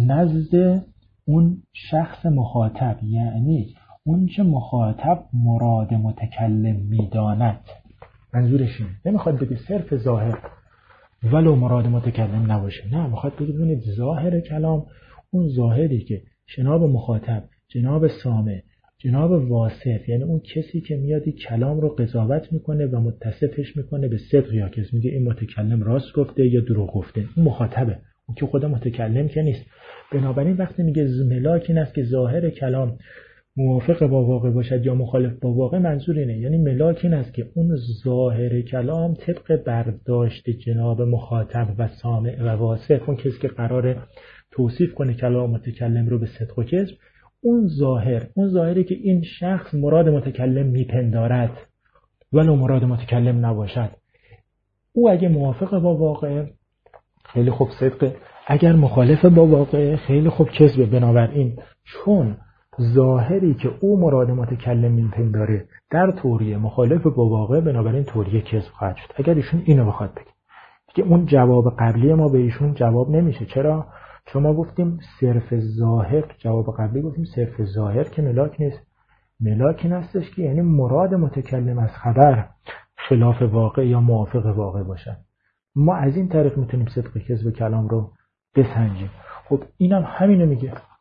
نزد اون شخص مخاطب، یعنی اون چه مخاطب مراد متکلم میداند. منظورش اینه، نمیخواد بگه صرف ظاهر ولو مراد متکلم نباشه، نه، میخواد بگه ببینید ظاهر کلام اون ظاهری که جناب مخاطب، جناب سامع، جناب واصف، یعنی اون کسی که میادی کلام رو قضاوت میکنه و متصفش میکنه به صدق یا کذب، میگه این متکلم راست گفته یا دروغ گفته، اون مخاطبه، اون که خود متکلم که نیست. بنابراین وقتی میگه ملاک این است که ظاهر کلام موافق با واقع باشد یا مخالف با واقع، منظور اینه، یعنی ملاک این است که اون ظاهر کلام طبق برداشت جناب مخاطب و سامع و واصف، اون کسی که قراره توصیف کنه کلام متکلم رو به صدق و کذب، اون ظاهری که این شخص مراد متکلم میپندارد ولو مراد متکلم نباشد، او اگه موافق با واقع خیلی خوب صدقه، اگر مخالف با واقع خیلی خوب کذبه. بنابراین چون ظاهری که او مراد متکلم میپنداره در توریه مخالف با واقع، بنابراین توریه کذب خواهد شد. اگر ایشون اینو بخواد بگه دیگه اون جواب قبلی ما به ایشون جواب نمیشه. چرا؟ چون ما گفتیم صرف ظاهر، جواب قبلی گفتیم صرف ظاهر که ملاک نیست. ملاک این هستش که یعنی مراد متکلم از خبر خلاف واقع یا موافق واقع باشد. ما از این طریق میتونیم صدق کذب کلام رو بسنجیم. خب اینم همینو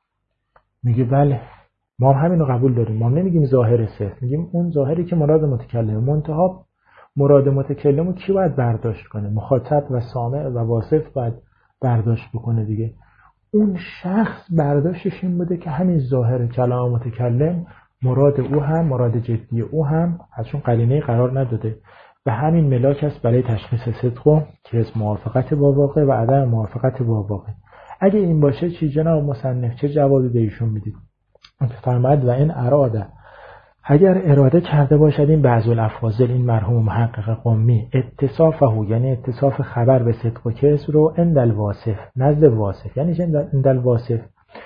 میگه بله ما هم همینو قبول داریم، ما نمیگیم ظاهر صرف، میگیم اون ظاهری که مراد متکلم، منتها مراد متکلم رو کی باید برداشت کنه؟ مخاطب و سامع و واصف باید برداشت بکنه دیگه. اون شخص برداشتش این بوده که همین ظاهر کلام متکلم مراد او هم مراد جدی او هم ازشون قرینه قرار نداده و همین ملاک است برای تشخیص صدق و کذب، موافقت با واقع و عدم موافقت با واقع. اگه این باشه چی جناب مصنف چه جوابی به ایشون میدید؟ فرمود و این اراده، اگر اراده کرده باشد این بعض الافاضل، این مرحوم محقق قمی، اتصافه یعنی اتصاف خبر به صدق و کذب رو عند الواصف، نزد واصف، یعنی عند الواصف،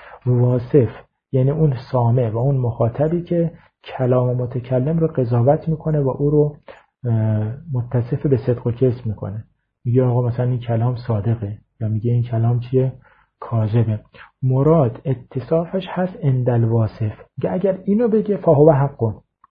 واصف یعنی اون سامع و اون مخاطبی که کلام متکلم رو قضاوت میکنه و او رو متصف به صدق و کذب میکنه، میگه آقا مثلا این کلام صادقه یا میگه این کلام چیه؟ کاذبه. مراد اتصافش هست عند الواصف. اگر اینو بگه فهو حق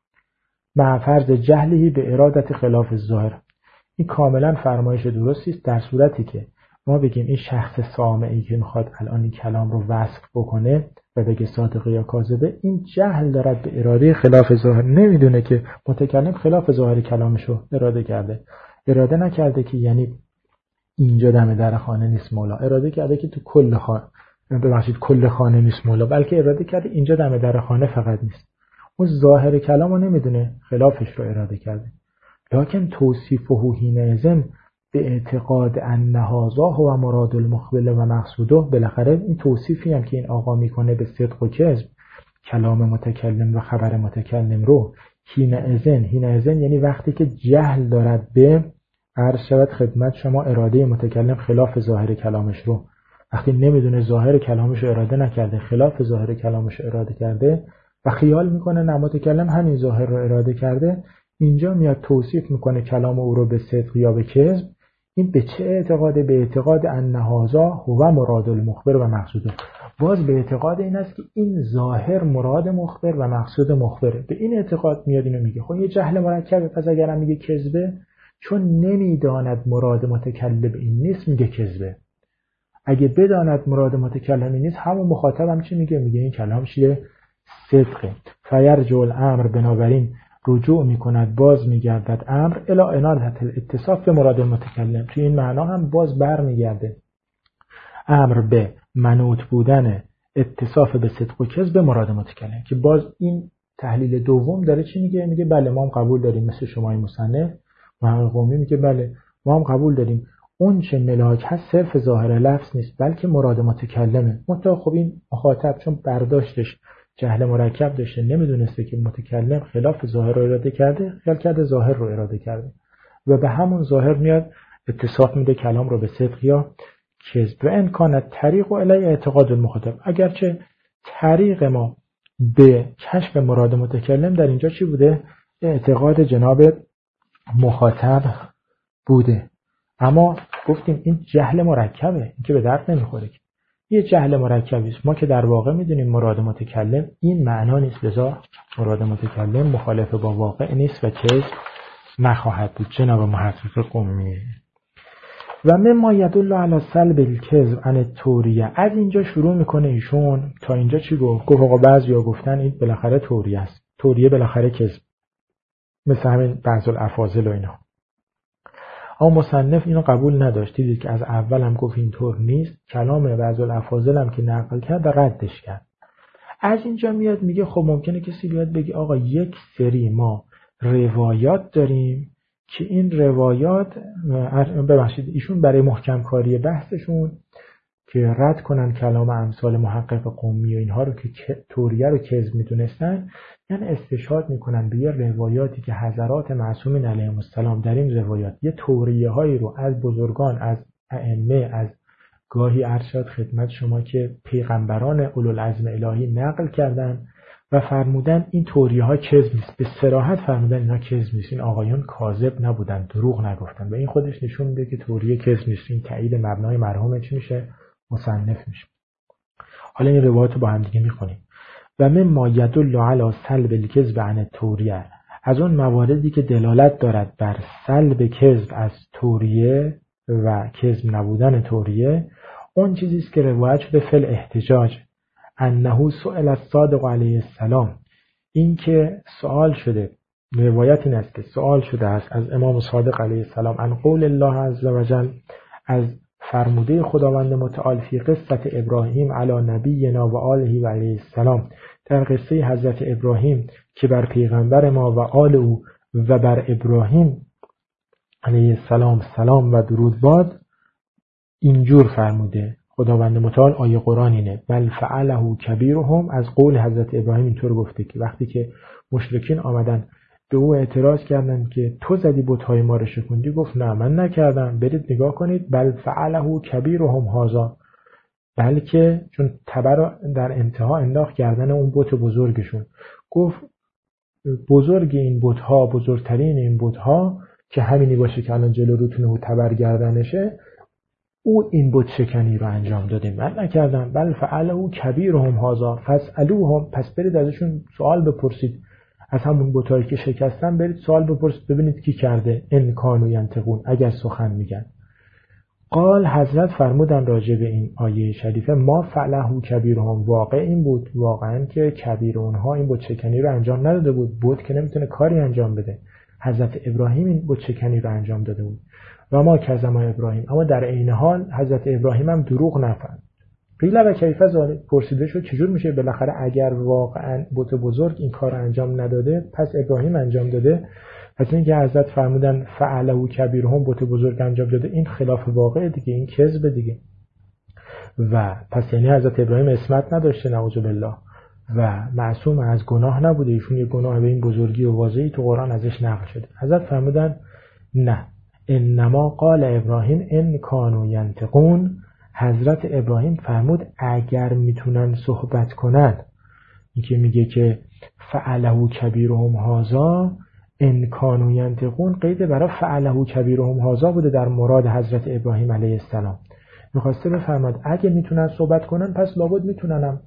مع فرض جهلی به ارادت خلاف الظاهر، این کاملا فرمایش درستی است در صورتی که ما بگیم این شخص سامعی که میخواد الان این کلام رو وصف بکنه و بگه صادقه یا کاذبه، این جهل دارد به اراده خلاف ظاهر. نمیدونه که متکلم خلاف ظاهر کلامشو اراده کرده. اراده نکرده که یعنی اینجا دم در خانه نیست مولا، اراده کرده که تو کل خانه نیست مولا، بلکه اراده کرده اینجا دم در خانه فقط نیست. اون ظاهر کلامو نمیدونه، خلافش رو اراده کرده. لکن توصیفه حینئذ به اعتقاد ان هذا هو مراد المخبر و مقصوده. بالاخره این توصیفی هم که این آقا میکنه به صدق و کذب، کلام متکلم و خبر متکلم رو، حینئذ یعنی وقتی که جهل دارد به عرض شود خدمت شما اراده متکلم خلاف ظاهر کلامش رو، وقتی نمیدونه ظاهر کلامش رو اراده نکرده، خلاف ظاهر کلامش رو اراده کرده و خیال میکنه نه متکلم همین ظاهر رو اراده کرده، اینجا میاد توصیف میکنه کلام او رو به صدق یا به کذب. این به چه اعتقاده؟ به اعتقاد ان هذا هو مراد المخبر و مقصوده. باز به اعتقاد این است که این ظاهر مراد مخبر و مقصود مخبره. به این اعتقاد میاد اینو میگه. خب یه جهل مرکبه، پس اگرم میگه کذبه، چون نمیداند مراد متکلم این نیست میگه کذبه. اگه بداند مراد متکلم این نیست، همون مخاطب هم چی میگه؟ میگه این کلام چیه؟ صدقه. فیرجع الامر، بنابراین رجوع میکند، باز میگردد امر الی عنایت الاتصاف به مراد متکلم. توی این معنا هم باز بر میگرده امر به منوط بودن اتصاف به صدق و کذب مراد متکلم، که باز این تحلیل دوم داره چی میگه؟ میگه بله ما هم قبول داریم، مثل شمای مصنف محمد قومی میگه بله ما هم قبول داریم اون چه ملاک هست صرف ظاهر لفظ نیست بلکه مراد متکلمه. منتها خب این مخاطب چون برداشتش جهل مرکب داشته، نمیدونسته که متکلم خلاف ظاهر رو اراده کرده، خیال کرده ظاهر رو اراده کرده و به همون ظاهر میاد اتصاف میده کلام رو به صدق یا کذب. و امکان طریق و الی اعتقاد المخاطب، اگرچه طریق ما به کشف مراد متکلم در اینجا چی بوده؟ اعتقاد جناب مخاطب بوده، اما گفتیم این جهل مرکبه، این که به درد نمیخوره. یه جهل مرکبی است. ما که در واقع میدونیم مراد متکلم این معنا نیست، لذا مراد متکلم مخالف با واقع نیست و کذب نخواهد بود. جناب محقق قمی و مما یدل علی سلب الکذب عن التوریه، از اینجا شروع میکنه ایشون تا اینجا چی گفت؟ گفت آقا بعضیا گفتن این بالاخره توریه است، توریه بالاخره کذب، مثل همین بعض الافاضل و اینا. اما مصنف اینو قبول نداشت، دیدید که از اول هم گفت اینطور نیست، کلام بعض الافاضل هم که نقل کرد ردش کرد. از اینجا میاد میگه خب ممکنه کسی بیاد بگه آقا یک سری ما روایات داریم که این روایات ببخشید ایشون برای محکم کاری بحثشون که رد کنن کلام امثال محقق قمی و اینها رو که توریه رو کذب میدونستن، یعنی استشهاد میکنن به یه روایاتی که حضرات معصومین علیهم السلام در این روایات یه توریه هایی رو از بزرگان، از ائمه، از گاهی ارشاد خدمت شما که پیغمبران اولوالعزم الهی نقل کردن و فرمودن این توریه ها کذب نیست. به صراحت فرمودن اینا کذب نیست، این آقایان کاذب نبودن، دروغ نگفتن و این خودش نشون میده که توریه کذب نیست. این تایید مبنای مرحوم چی میشه؟ مصنف میشه. حالا این روایت رو با هم دیگه میخونیم. و مما یدل علی سلب الکذب عن التوریه، از اون مواردی که دلالت دارد بر سلب کذب از توریه و کذب نبودن توریه، اون چیزی است که روایت شده فی الاحتجاج انه سئل الصادق علیه السلام، این که سوال شده، روایت این است که سوال شده است از امام صادق علیه السلام عن قول الله عز وجل، از فرموده خداوند متعال فی قصه ابراهیم علی نبینا و آله و علیه السلام، در قصه حضرت ابراهیم که بر پیغمبر ما و آل او و بر ابراهیم علیه السلام سلام و درود باد، اینجور فرموده خداوند متعال. آیه قرآن اینه بل فعله کبیرهم، از قول حضرت ابراهیم اینطور گفته که وقتی که مشرکین آمدن به او اعتراض کردن که تو زدی بت‌های ما رو شکوندی، گفت نه من نکردم، برید نگاه کنید بل فعله کبیرهم هذا، بلکه چون تبر در انتها انداخت کردن اون بت بزرگشون، گفت بزرگ این بت‌ها، بزرگترین این بت‌ها که همینی باشه که الان جلو روتونه و تبر گردنشه، او این بت شکنی رو انجام داده، من نکردم. بل فعله کبیرهم هذا فاسالوهم، پس برید ازشون سوال بپرسید، از همون بتایی که شکستن برید سوال بپرسید ببینید کی کرده، ان کانوا ینطقون، اگر سخن میگن. قال حضرت فرمودن راجع به این آیه شریفه ما فعله کبیرهم، واقع این بود واقعا که کبیر اونها این بت شکنی رو انجام نداده بود. بت که نمیتونه کاری انجام بده. حضرت ابراهیم این بت شکنی رو انجام داده بود. و ما کذب ابراهیم، اما در عین حال حضرت ابراهیم هم دروغ نفرمود. قیل و کیف ذالک، پرسیده شد چجور میشه بالاخره اگر واقعا بت بزرگ این کار انجام نداده پس ابراهیم انجام داده؟ پس اینکه حضرت فرمودن فعله کبیرهم، بت بزرگ انجام داده، این خلاف واقع دیگه، این کذب دیگه. و پس یعنی حضرت ابراهیم عصمت نداشته نعوذ بالله و معصوم از گناه نبوده، ایشون یه گناه به این بزرگی و واضحی تو قرآن ازش نقل شده. حضرت فرمودن نه، انما قال ابراهیم ان کانوا ینطقون، حضرت ابراهیم فرمود اگر میتونن صحبت کنن. این که میگه که فعله کبیرهم هذا ان کانوا ینطقون، قید برای فعله کبیرهم هذا بوده در مراد حضرت ابراهیم علیه السلام. میخواسته بفرماد اگه میتونن صحبت کنن پس لابد میتوننم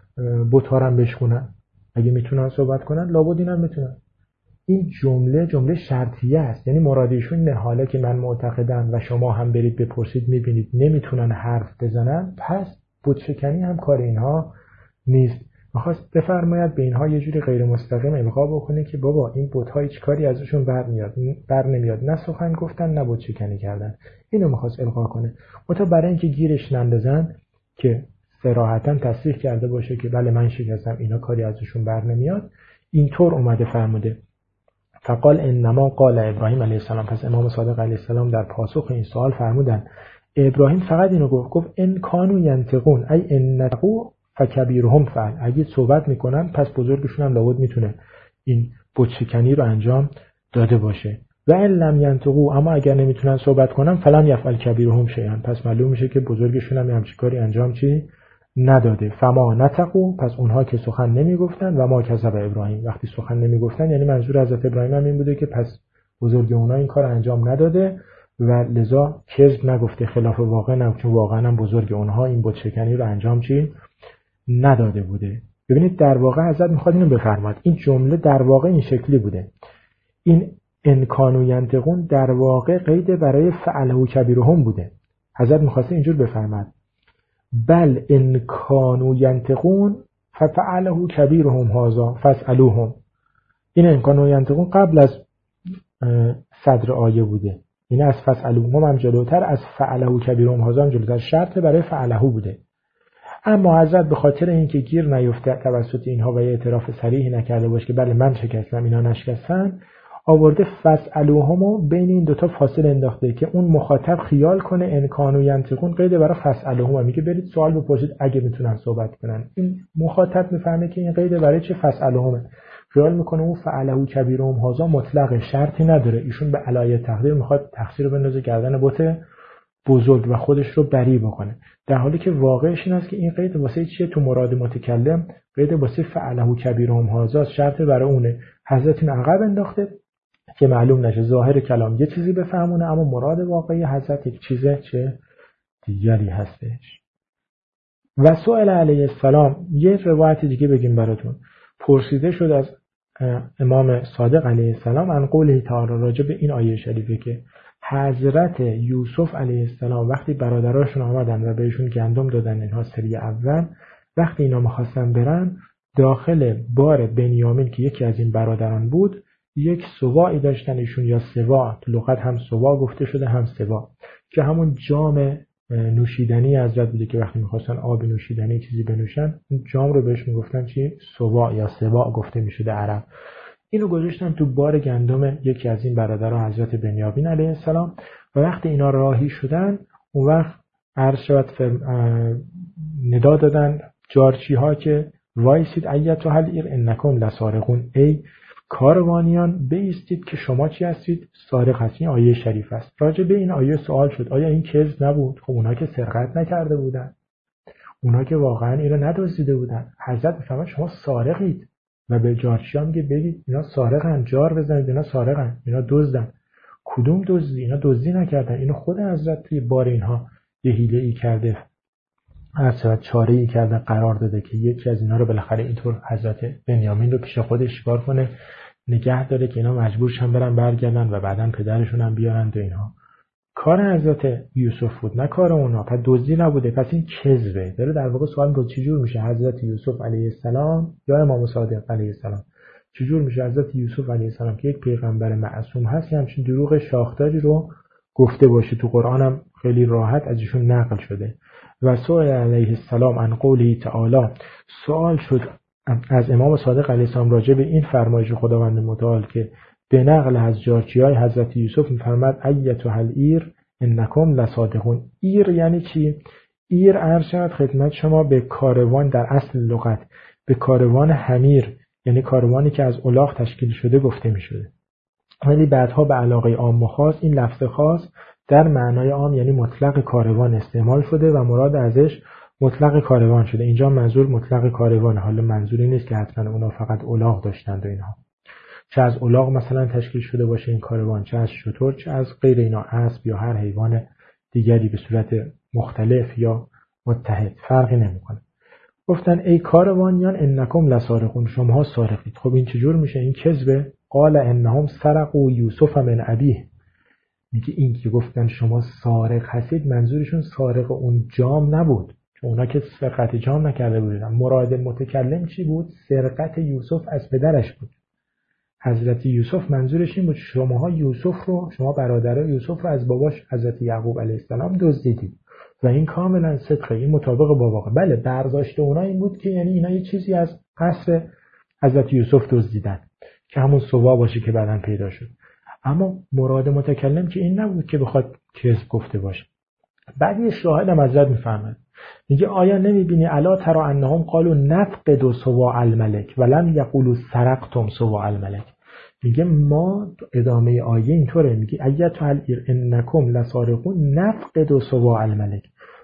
بتارم بشکنن، اگه میتونن صحبت کنن لابد اینم میتونن. این جمله شرطیه است، یعنی مرادشون نه حالا که من معتقدم و شما هم برید بپرسید میبینید نمیتونن حرف بزنن پس بت شکنی هم کار اینها نیست. میخواست بفرماید به اینها یه جوری غیر مستقیم القا بکنه که بابا این بت‌ها هیچ کاری ازشون بر نمیاد، نه سخن گفتن نه بت شکنی کردن. اینو میخواست القا کنه. منتها برای اینکه گیرش نندازن که صراحتاً تصریح کرده باشه که بله من شکستم، اینا کاری ازشون بر نمیاد، اینطور اومده فرموده فقال انما قال ابراهیم علیه السلام. پس امام صادق علیه السلام در پاسخ این سوال فرمودن ابراهیم فقط اینو گفت ان کانوا ینطقون ای ان نطقوا فکبیرهم فعل، اگه صحبت میکنن پس بزرگشون هم لابد میتونه این بت شکنی رو انجام داده باشه. و ان لم ینطقوا، اما اگر نمیتونن صحبت کنن فلم یفعل کبیرهم شیئا، پس معلوم میشه که بزرگشون هم همچین کاری انجام نداده. فما نطقوا، پس اونها که سخن نمیگفتن، و ما کذب ابراهیم، وقتی سخن نمیگفتن یعنی منظور حضرت ابراهیم هم این بوده که پس بزرگ اونها این کار انجام نداده و لذا کذب نگفته، خلاف واقع نگفته، چون واقعا هم بزرگ اونها این بت شکنی رو انجام نداده بوده. ببینید در واقع حضرت میخواد اینو بفرماد، این جمله در واقع این شکلی بوده، این ان کانوا ینطقون در واقع قید برای فعله کبیرهم بوده. حضرت میخواسته اینجور بفرماد بل ان کانوا ینطقون ففعله کبیرهم هذا فاسالوهم. این ان کانوا ینطقون قبل از صدر آیه بوده، این از فاسالوهم هم جلوتر، از فعله کبیرهم هذا هم جلوتر، شرط برای فعله بوده. اما حضرت به خاطر اینکه گیر نیفته توسط اینها و یه اعتراف صریحی نکرده باشه که بله من شکستم اینا نشکستن، آورده فاسالوهم بین این دوتا فاصله انداخته که اون مخاطب خیال کنه ان کانوا ینطقون قید برای فاسالوهم، میگه برید سوال بپرسید اگه میتونن صحبت کنن. این مخاطب میفهمه که این قید برای چه فاسالوهم، خیال میکنه اون فعله کبیرهم هذا مطلق شرطی نداره، ایشون به علایه تقدیر میخواد تقصیر رو بندازه گردن بت بزرگ و خودش رو بری بکنه، در حالی که واقعش این است که این قید واسه چیه؟ تو مراد متکلم قید واسه فعله کبیرهم هذا، شرط برای اونه. حضرت این عقب انداخته که معلوم نشه ظاهر کلام یه چیزی بفهمونه اما مراد واقعی حضرت یک چیز چه دیگری هستش. و سئل علیه السلام، یه روایت دیگه بگیم براتون، پرسیده شد از امام صادق علیه السلام عن قوله تعالی، راجع به این آیه شریفه که حضرت یوسف علیه السلام وقتی برادراشون آمدن و بهشون گندم دادن، اینها سری اول، وقتی اینا می‌خواستن برن داخل بار بنیامین که یکی از این برادران بود یک سواعی داشتن ایشون، یا سواع، تو لغت هم سواع گفته شده هم سواع، که همون جام نوشیدنی حضرت بوده که وقتی می‌خواستن آب نوشیدنی چیزی بنوشن اون جام رو بهش میگفتن چی؟ سواع یا سواع گفته میشده عرب. اینو گذاشتن تو بار گندم یکی از این برادران حضرت بنیامین علیه السلام و وقتی اینا راهی شدن اون وقت عرض شد ندا دادن جارچی ها که وایسید ایتها العیر انکم لسارقون، ای کاروانیان بایستید که شما چی هستید؟ سارق هستید. آیه شریف است. راجع به این آیه سوال شد آیا این کذب نبود؟ خب اونا که سرقت نکرده بودن، اونا که واقعا اینو ندزدیده بودن. حضرت میفرماد شما سارقید و به جارچیان میگه بگید اینا سارقن، جار بزنید اینا سارقن، اینا دزدن. کدوم دزدی؟ اینا دزدی نکردن، اینو خود حضرت توی بار اینها یه حیله‌ای کرده، حضرت چاره‌ای کرده قرار داده که یکی از اینا رو بالاخره اینطور حضرت بنیامین رو پیش خودش کار کنه، نگه داره که اینا مجبور شن برن برگردن و بعدن پدرشون هم بیارن و اینها. کار حضرت یوسف بود نه کار اونا، پس دزدی نبوده، پس این کذبه. داره در واقع سوال میکنه چجور میشه حضرت یوسف علیه السلام یا امام صادق علیه السلام، چجور میشه حضرت یوسف علیه السلام که یک پیغمبر معصوم هست که همچین دروغ شاخداری رو گفته باشه؟ تو قرآن هم خیلی راحت از ایشون نقل شده. و سئل علیه السلام عن قوله تعالی، سوال شد از امام صادق علیه السلام راجع به این فرمایش خداوند متعال که به نقل از جارچیای حضرت یوسف می‌فرماد ایتها العیر انکم لصادقون. ایر یعنی چی؟ ایر عرض شد خدمت شما به کاروان، در اصل لغت به کاروان حمیر، یعنی کاروانی که از الاغ تشکیل شده گفته می‌شده، ولی بعدها به علاقه عام و خاص این لفظ خاص در معنای عام یعنی مطلق کاروان استعمال شده و مراد ازش مطلق کاروان شده. اینجا منظور مطلق کاروان، حالا منظوری نیست که حتما اونا فقط الاغ داشتند و اینها، چه از الاغ مثلا تشکیل شده باشه این کاروان، چه از شتر، چه از غیر اینا، اسب یا هر حیوان دیگری به صورت مختلف یا متحد، فرقی نمیکنه. گفتن ای کاروانیان انکم لسارقون، شماها سارقید. خب این چجور میشه؟ این کذبه. قال انهم سرقوا یوسف من ابیه، میگه این که گفتن شما سارق هستید منظورشون سارق اون جام نبود، چون اونا که سرقت جام نکرده بودن. مراد متکلم چی بود؟ سرقت یوسف از پدرش بود. حضرت یوسف منظورش این بود شماها یوسف رو، شما برادرای یوسف رو از باباش حضرت یعقوب علیه السلام دزدیدید و این کاملا صدقه، این مطابق با واقع. بله برداشت اونا این بود که یعنی اینا یه چیزی از قصر حضرت یوسف دزدیدن که همون سوا باشه که بعداً پیدا شد، اما مراد متکلم که این نبود که بخواد کذب گفته باشه. بعد یه شاهد هم حضرت میفهمد، میگه آیا نمیبینی الا تری انهم قالوا نفقد سواع الملک ولم یقولوا سرقتم سواع الملک. میگه ما ادامه آیه اینطوره، میگه ایتها العیر انکم لسارقون نفقد سواع الملک،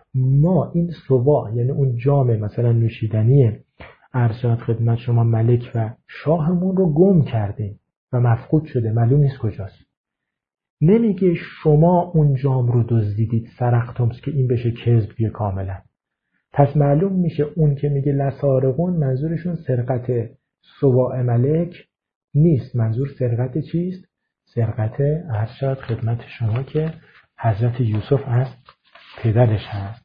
ما این سواع یعنی اون جام مثلا نوشیدنی ارشاد خدمت شما ملک و شاهمون رو گم کردیم و مفقود شده، معلوم نیست کجاست. نمیگه شما اون جام رو دزدیدید سرقتمس که این بشه کذب کاملا. پس معلوم میشه اون که میگه لسارقون منظورشون سرقت سواع ملک نیست، منظور سرقت چیست؟ سرقت ارشاد خدمت شما که حضرت یوسف از پدرش هست.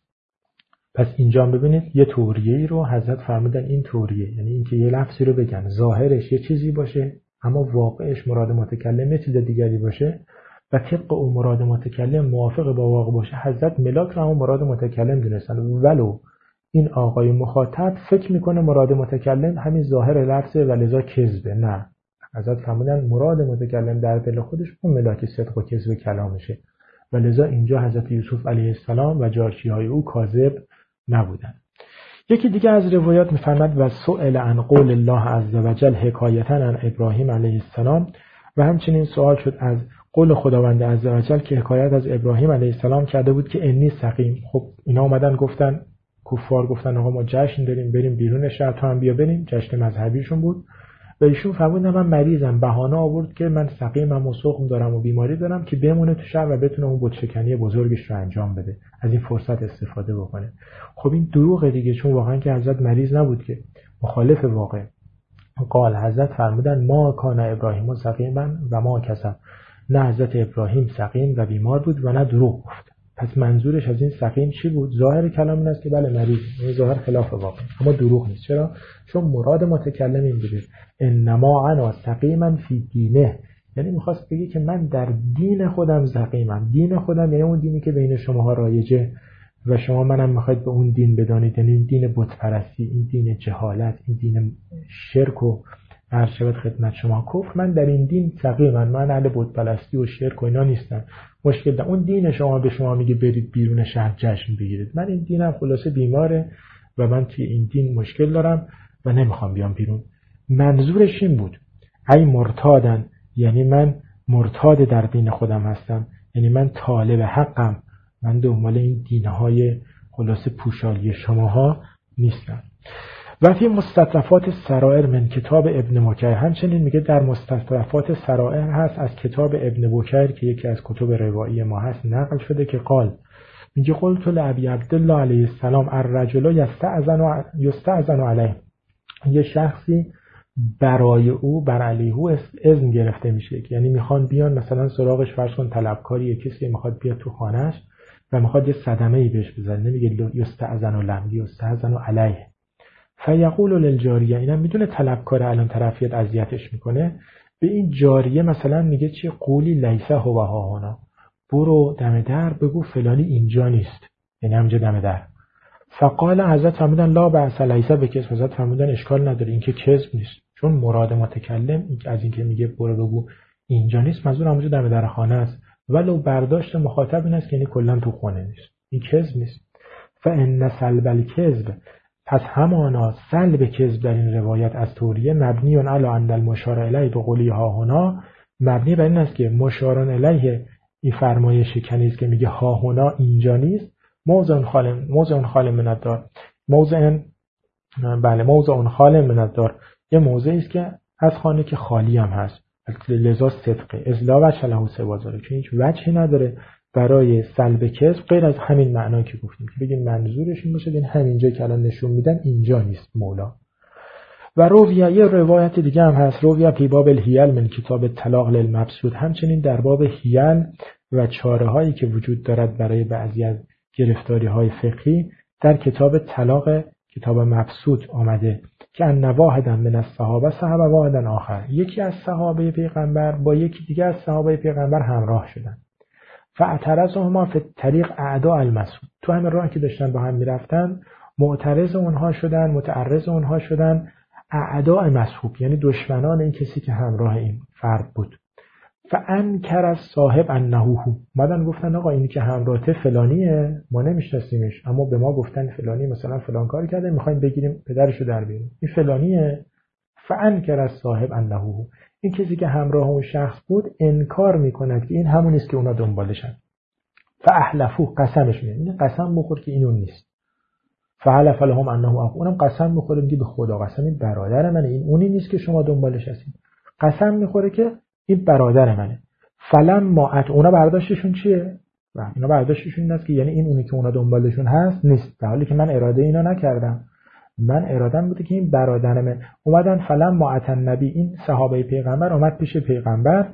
پس اینجا ببینید یه توریه‌ای رو حضرت فرمودن، این توریه یعنی اینکه یه لفظی رو بگن ظاهرش یه چیزی باشه اما واقعش مراد متکلم یه چیز دیگری باشه و طبق اون مراد متکلم موافق با واقع باشه. حضرت ملاک رو هم مراد متکلم دونستن، ولو این آقای مخاطب فکر میکنه مراد متکلم همین ظاهر لفظه و لذا کذبه. نه، حضرت فرمودن مراد متکلم در دل خودش اون ملاک صدق و کذب کلامشه و لذا اینجا حضرت یوسف علیه السلام و جارچیهای او کاذب نبودن. یکی دیگه از روایات می‌فرماد و سئل عن قول الله عز وجل حکایتا عن ابراهیم علیه السلام، و همچنین سوال شد از قول خداوند عز وجل که حکایت از ابراهیم علیه السلام کرده بود که انی سقیم. خب اینا اومدن گفتن، کفار گفتن آقا ما جشن داریم بریم بیرون شهر، تو هم بیا بریم، جشن مذهبیشون بود و ایشون فرمودن من مریضم، بهانه آورد که من سقیمم و سقم دارم و بیماری دارم که بمونه تو شهر و بتونه اون بتشکنی بزرگش رو انجام بده، از این فرصت استفاده بکنه. خب این دروغه دیگه، چون واقعا که حضرت مریض نبود که، مخالف واقع. قال حضرت فرمودن ما کان ابراهیم سقیما و ما کسب، نه حضرت ابراهیم سقیم و بیمار بود و نه دروغ گفت. پس منظورش از این سقیم چی بود؟ ظاهر کلام این است که بله مریض، این ظاهر خلاف واقع اما دروغ نیست. چرا؟ چون مراد متکلم این بوده انما انا سقیما فی دینه، یعنی میخواست بگه که من در دین خودم سقیمم. دین خودم یعنی اون دینی که بین شماها رایجه و شما منم میخواید به اون دین بدانید، یعنی این دین بت پرستی، این دین جهالت، این دین شرک و ارشد خدمت شما کفر. من در این دین سقیمم، من اهل بت پرستی و شرک و اینا نیستم. مشکل در اون دین شما به شما میگه برید بیرون شهر جشن بگیرید، من این دینم خلاصه بیماره و من توی این دین مشکل دارم و نمیخوام بیام بیرون. منظورش این بود ای مرتادن، یعنی من مرتاد در دین خودم هستم، یعنی من طالب حقم، من دنبال این دینهای خلاصه پوشالی شماها نیستم. و فی مستطرفات سرائر من کتاب ابن بکیر، همچنین میگه در مستطرفات سرائر هست از کتاب ابن بکیر که یکی از کتب روایی ما هست نقل شده که قال، میگه قلت لابی عبدالله علیه السلام الرجل یستأذن علیه، یه شخصی برای او بر علیه او اذن گرفته میشه، یعنی میخوان بیان مثلا سراغش، فرض کن طلبکاری کسی میخواد بیاد تو خانهش و میخواد یه صدمه ای بهش بزنه، نمیگه یستأذن لم یستأذن علیه. فیقول للجاریه، اینم میدونه طلبکار الان طرفیت اذیتش میکنه، به این جاریه مثلا میگه چی؟ قولی لیس هو ها هنا، برو دم در بگو فلانی اینجا نیست، یعنی همینجا دم در. فقال حضرت فرمودن لا بأس لیس بکذب، حضرت فرمودن اشکال نداره، این که کذب نیست، چون مراد متکلم از این که میگه برو بگو اینجا نیست، منظور همونجا دم در خانه است، ولو برداشت مخاطب این است که یعنی کلا تو خونه نیست، این کذب نیست. فان سلب الکذب، پس همانا سلب کذب در این روایت از توریه مبنی علی ان المشار الیه به قولی ها هنا، مبنی بر این است که مشارن الیه این فرمایش کنی است که میگه ها هنا اینجا نیست، موضع خال من الدار، موضع خال من الدار، یه موضعی است که از خانه که خالی هم هست، لذا صدقه ازلا و شله سوازاره، چون هیچ وجهی نداره برای سلب کذب غیر از همین معنایی که گفتیم که بگیم منظورش این باشه، این همینجا که الان نشون میدن اینجا نیست مولا. و رویه، یه روایت دیگه هم هست، رویه فی باب الحیل من کتاب طلاق للمبسوط، همچنین در باب حیل و چاره هایی که وجود دارد برای بعضی از گرفتاری های فقهی در کتاب طلاق کتاب مبسوط آمده که ان واحدا من الصحابه صحب واحدا آخر، یکی از صحابه پیغمبر با یکی دیگه از صحابه پیغمبر همراه شدن، فاعترضهما فی الطریق اعداء المسعود، تو همین راه که داشتن با هم میرفتن معترض اونها شدن، متعرض اونها شدن، اعداء مسحوب یعنی دشمنان این کسی که همراه این فرد بود. فانکر الصاحب انه، اومدن گفتن آقا اینی که همراهته فلانیه، ما نمیشناسیمش اما به ما گفتن فلانی مثلا فلان کار کرده، میخوایم بگیریم پدرشو در بیاریم، این فلانیه. فانکر الصاحب انه، این کسی که همراه اون شخص بود انکار میکند که این همون است که اونا دنبالشن. فاحلفوا، قسمش میگه، این قسم بخور که این اون نیست. فحلف لهم انه اخو، اونم قسم میخوره میگه به خدا قسم این برادر منه، این اونی نیست که شما دنبالش هستین، قسم میخوره که این برادر منه. فلما اونا برداشتشون چیه؟ اینا برداشتشون این است که یعنی این اونی که اونا دنبالشون هست نیست، در حالی که من اراده اینا نکردم، من ارادم بوده که این برادرمه. اومدن فلما اتى النبی، این صحابه پیغمبر اومد پیش پیغمبر،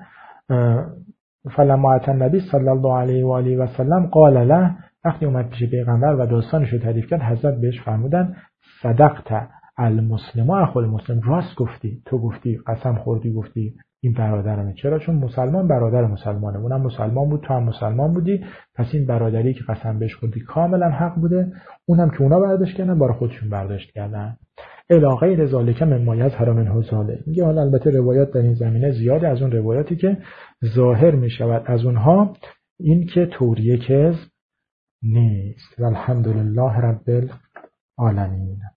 فلما اتى النبی صلی الله علیه و آله و سلم قال له، وقتی اومد پیش پیغمبر و داستانش رو تعریف کرد، حضرت بهش فرمودن صدقت المسلم اخو المسلم، راست گفتی، تو گفتی قسم خوردی گفتی این برادرمه. چرا؟ چون مسلمان برادر مسلمانه، اونم مسلمان بود تو هم مسلمان بودی، پس این برادری که قسم بهش خوردی کاملا حق بوده، اونم که اونا برداشت کردن برای خودشون برداشت کردن. الی غیر ذالک مما یظهر منه ذالک، میگه حالا البته روایات در این زمینه زیاده از اون روایاتی که ظاهر میشود از اونها این که توریه کذب نیست. الحمدلله رب العالمین.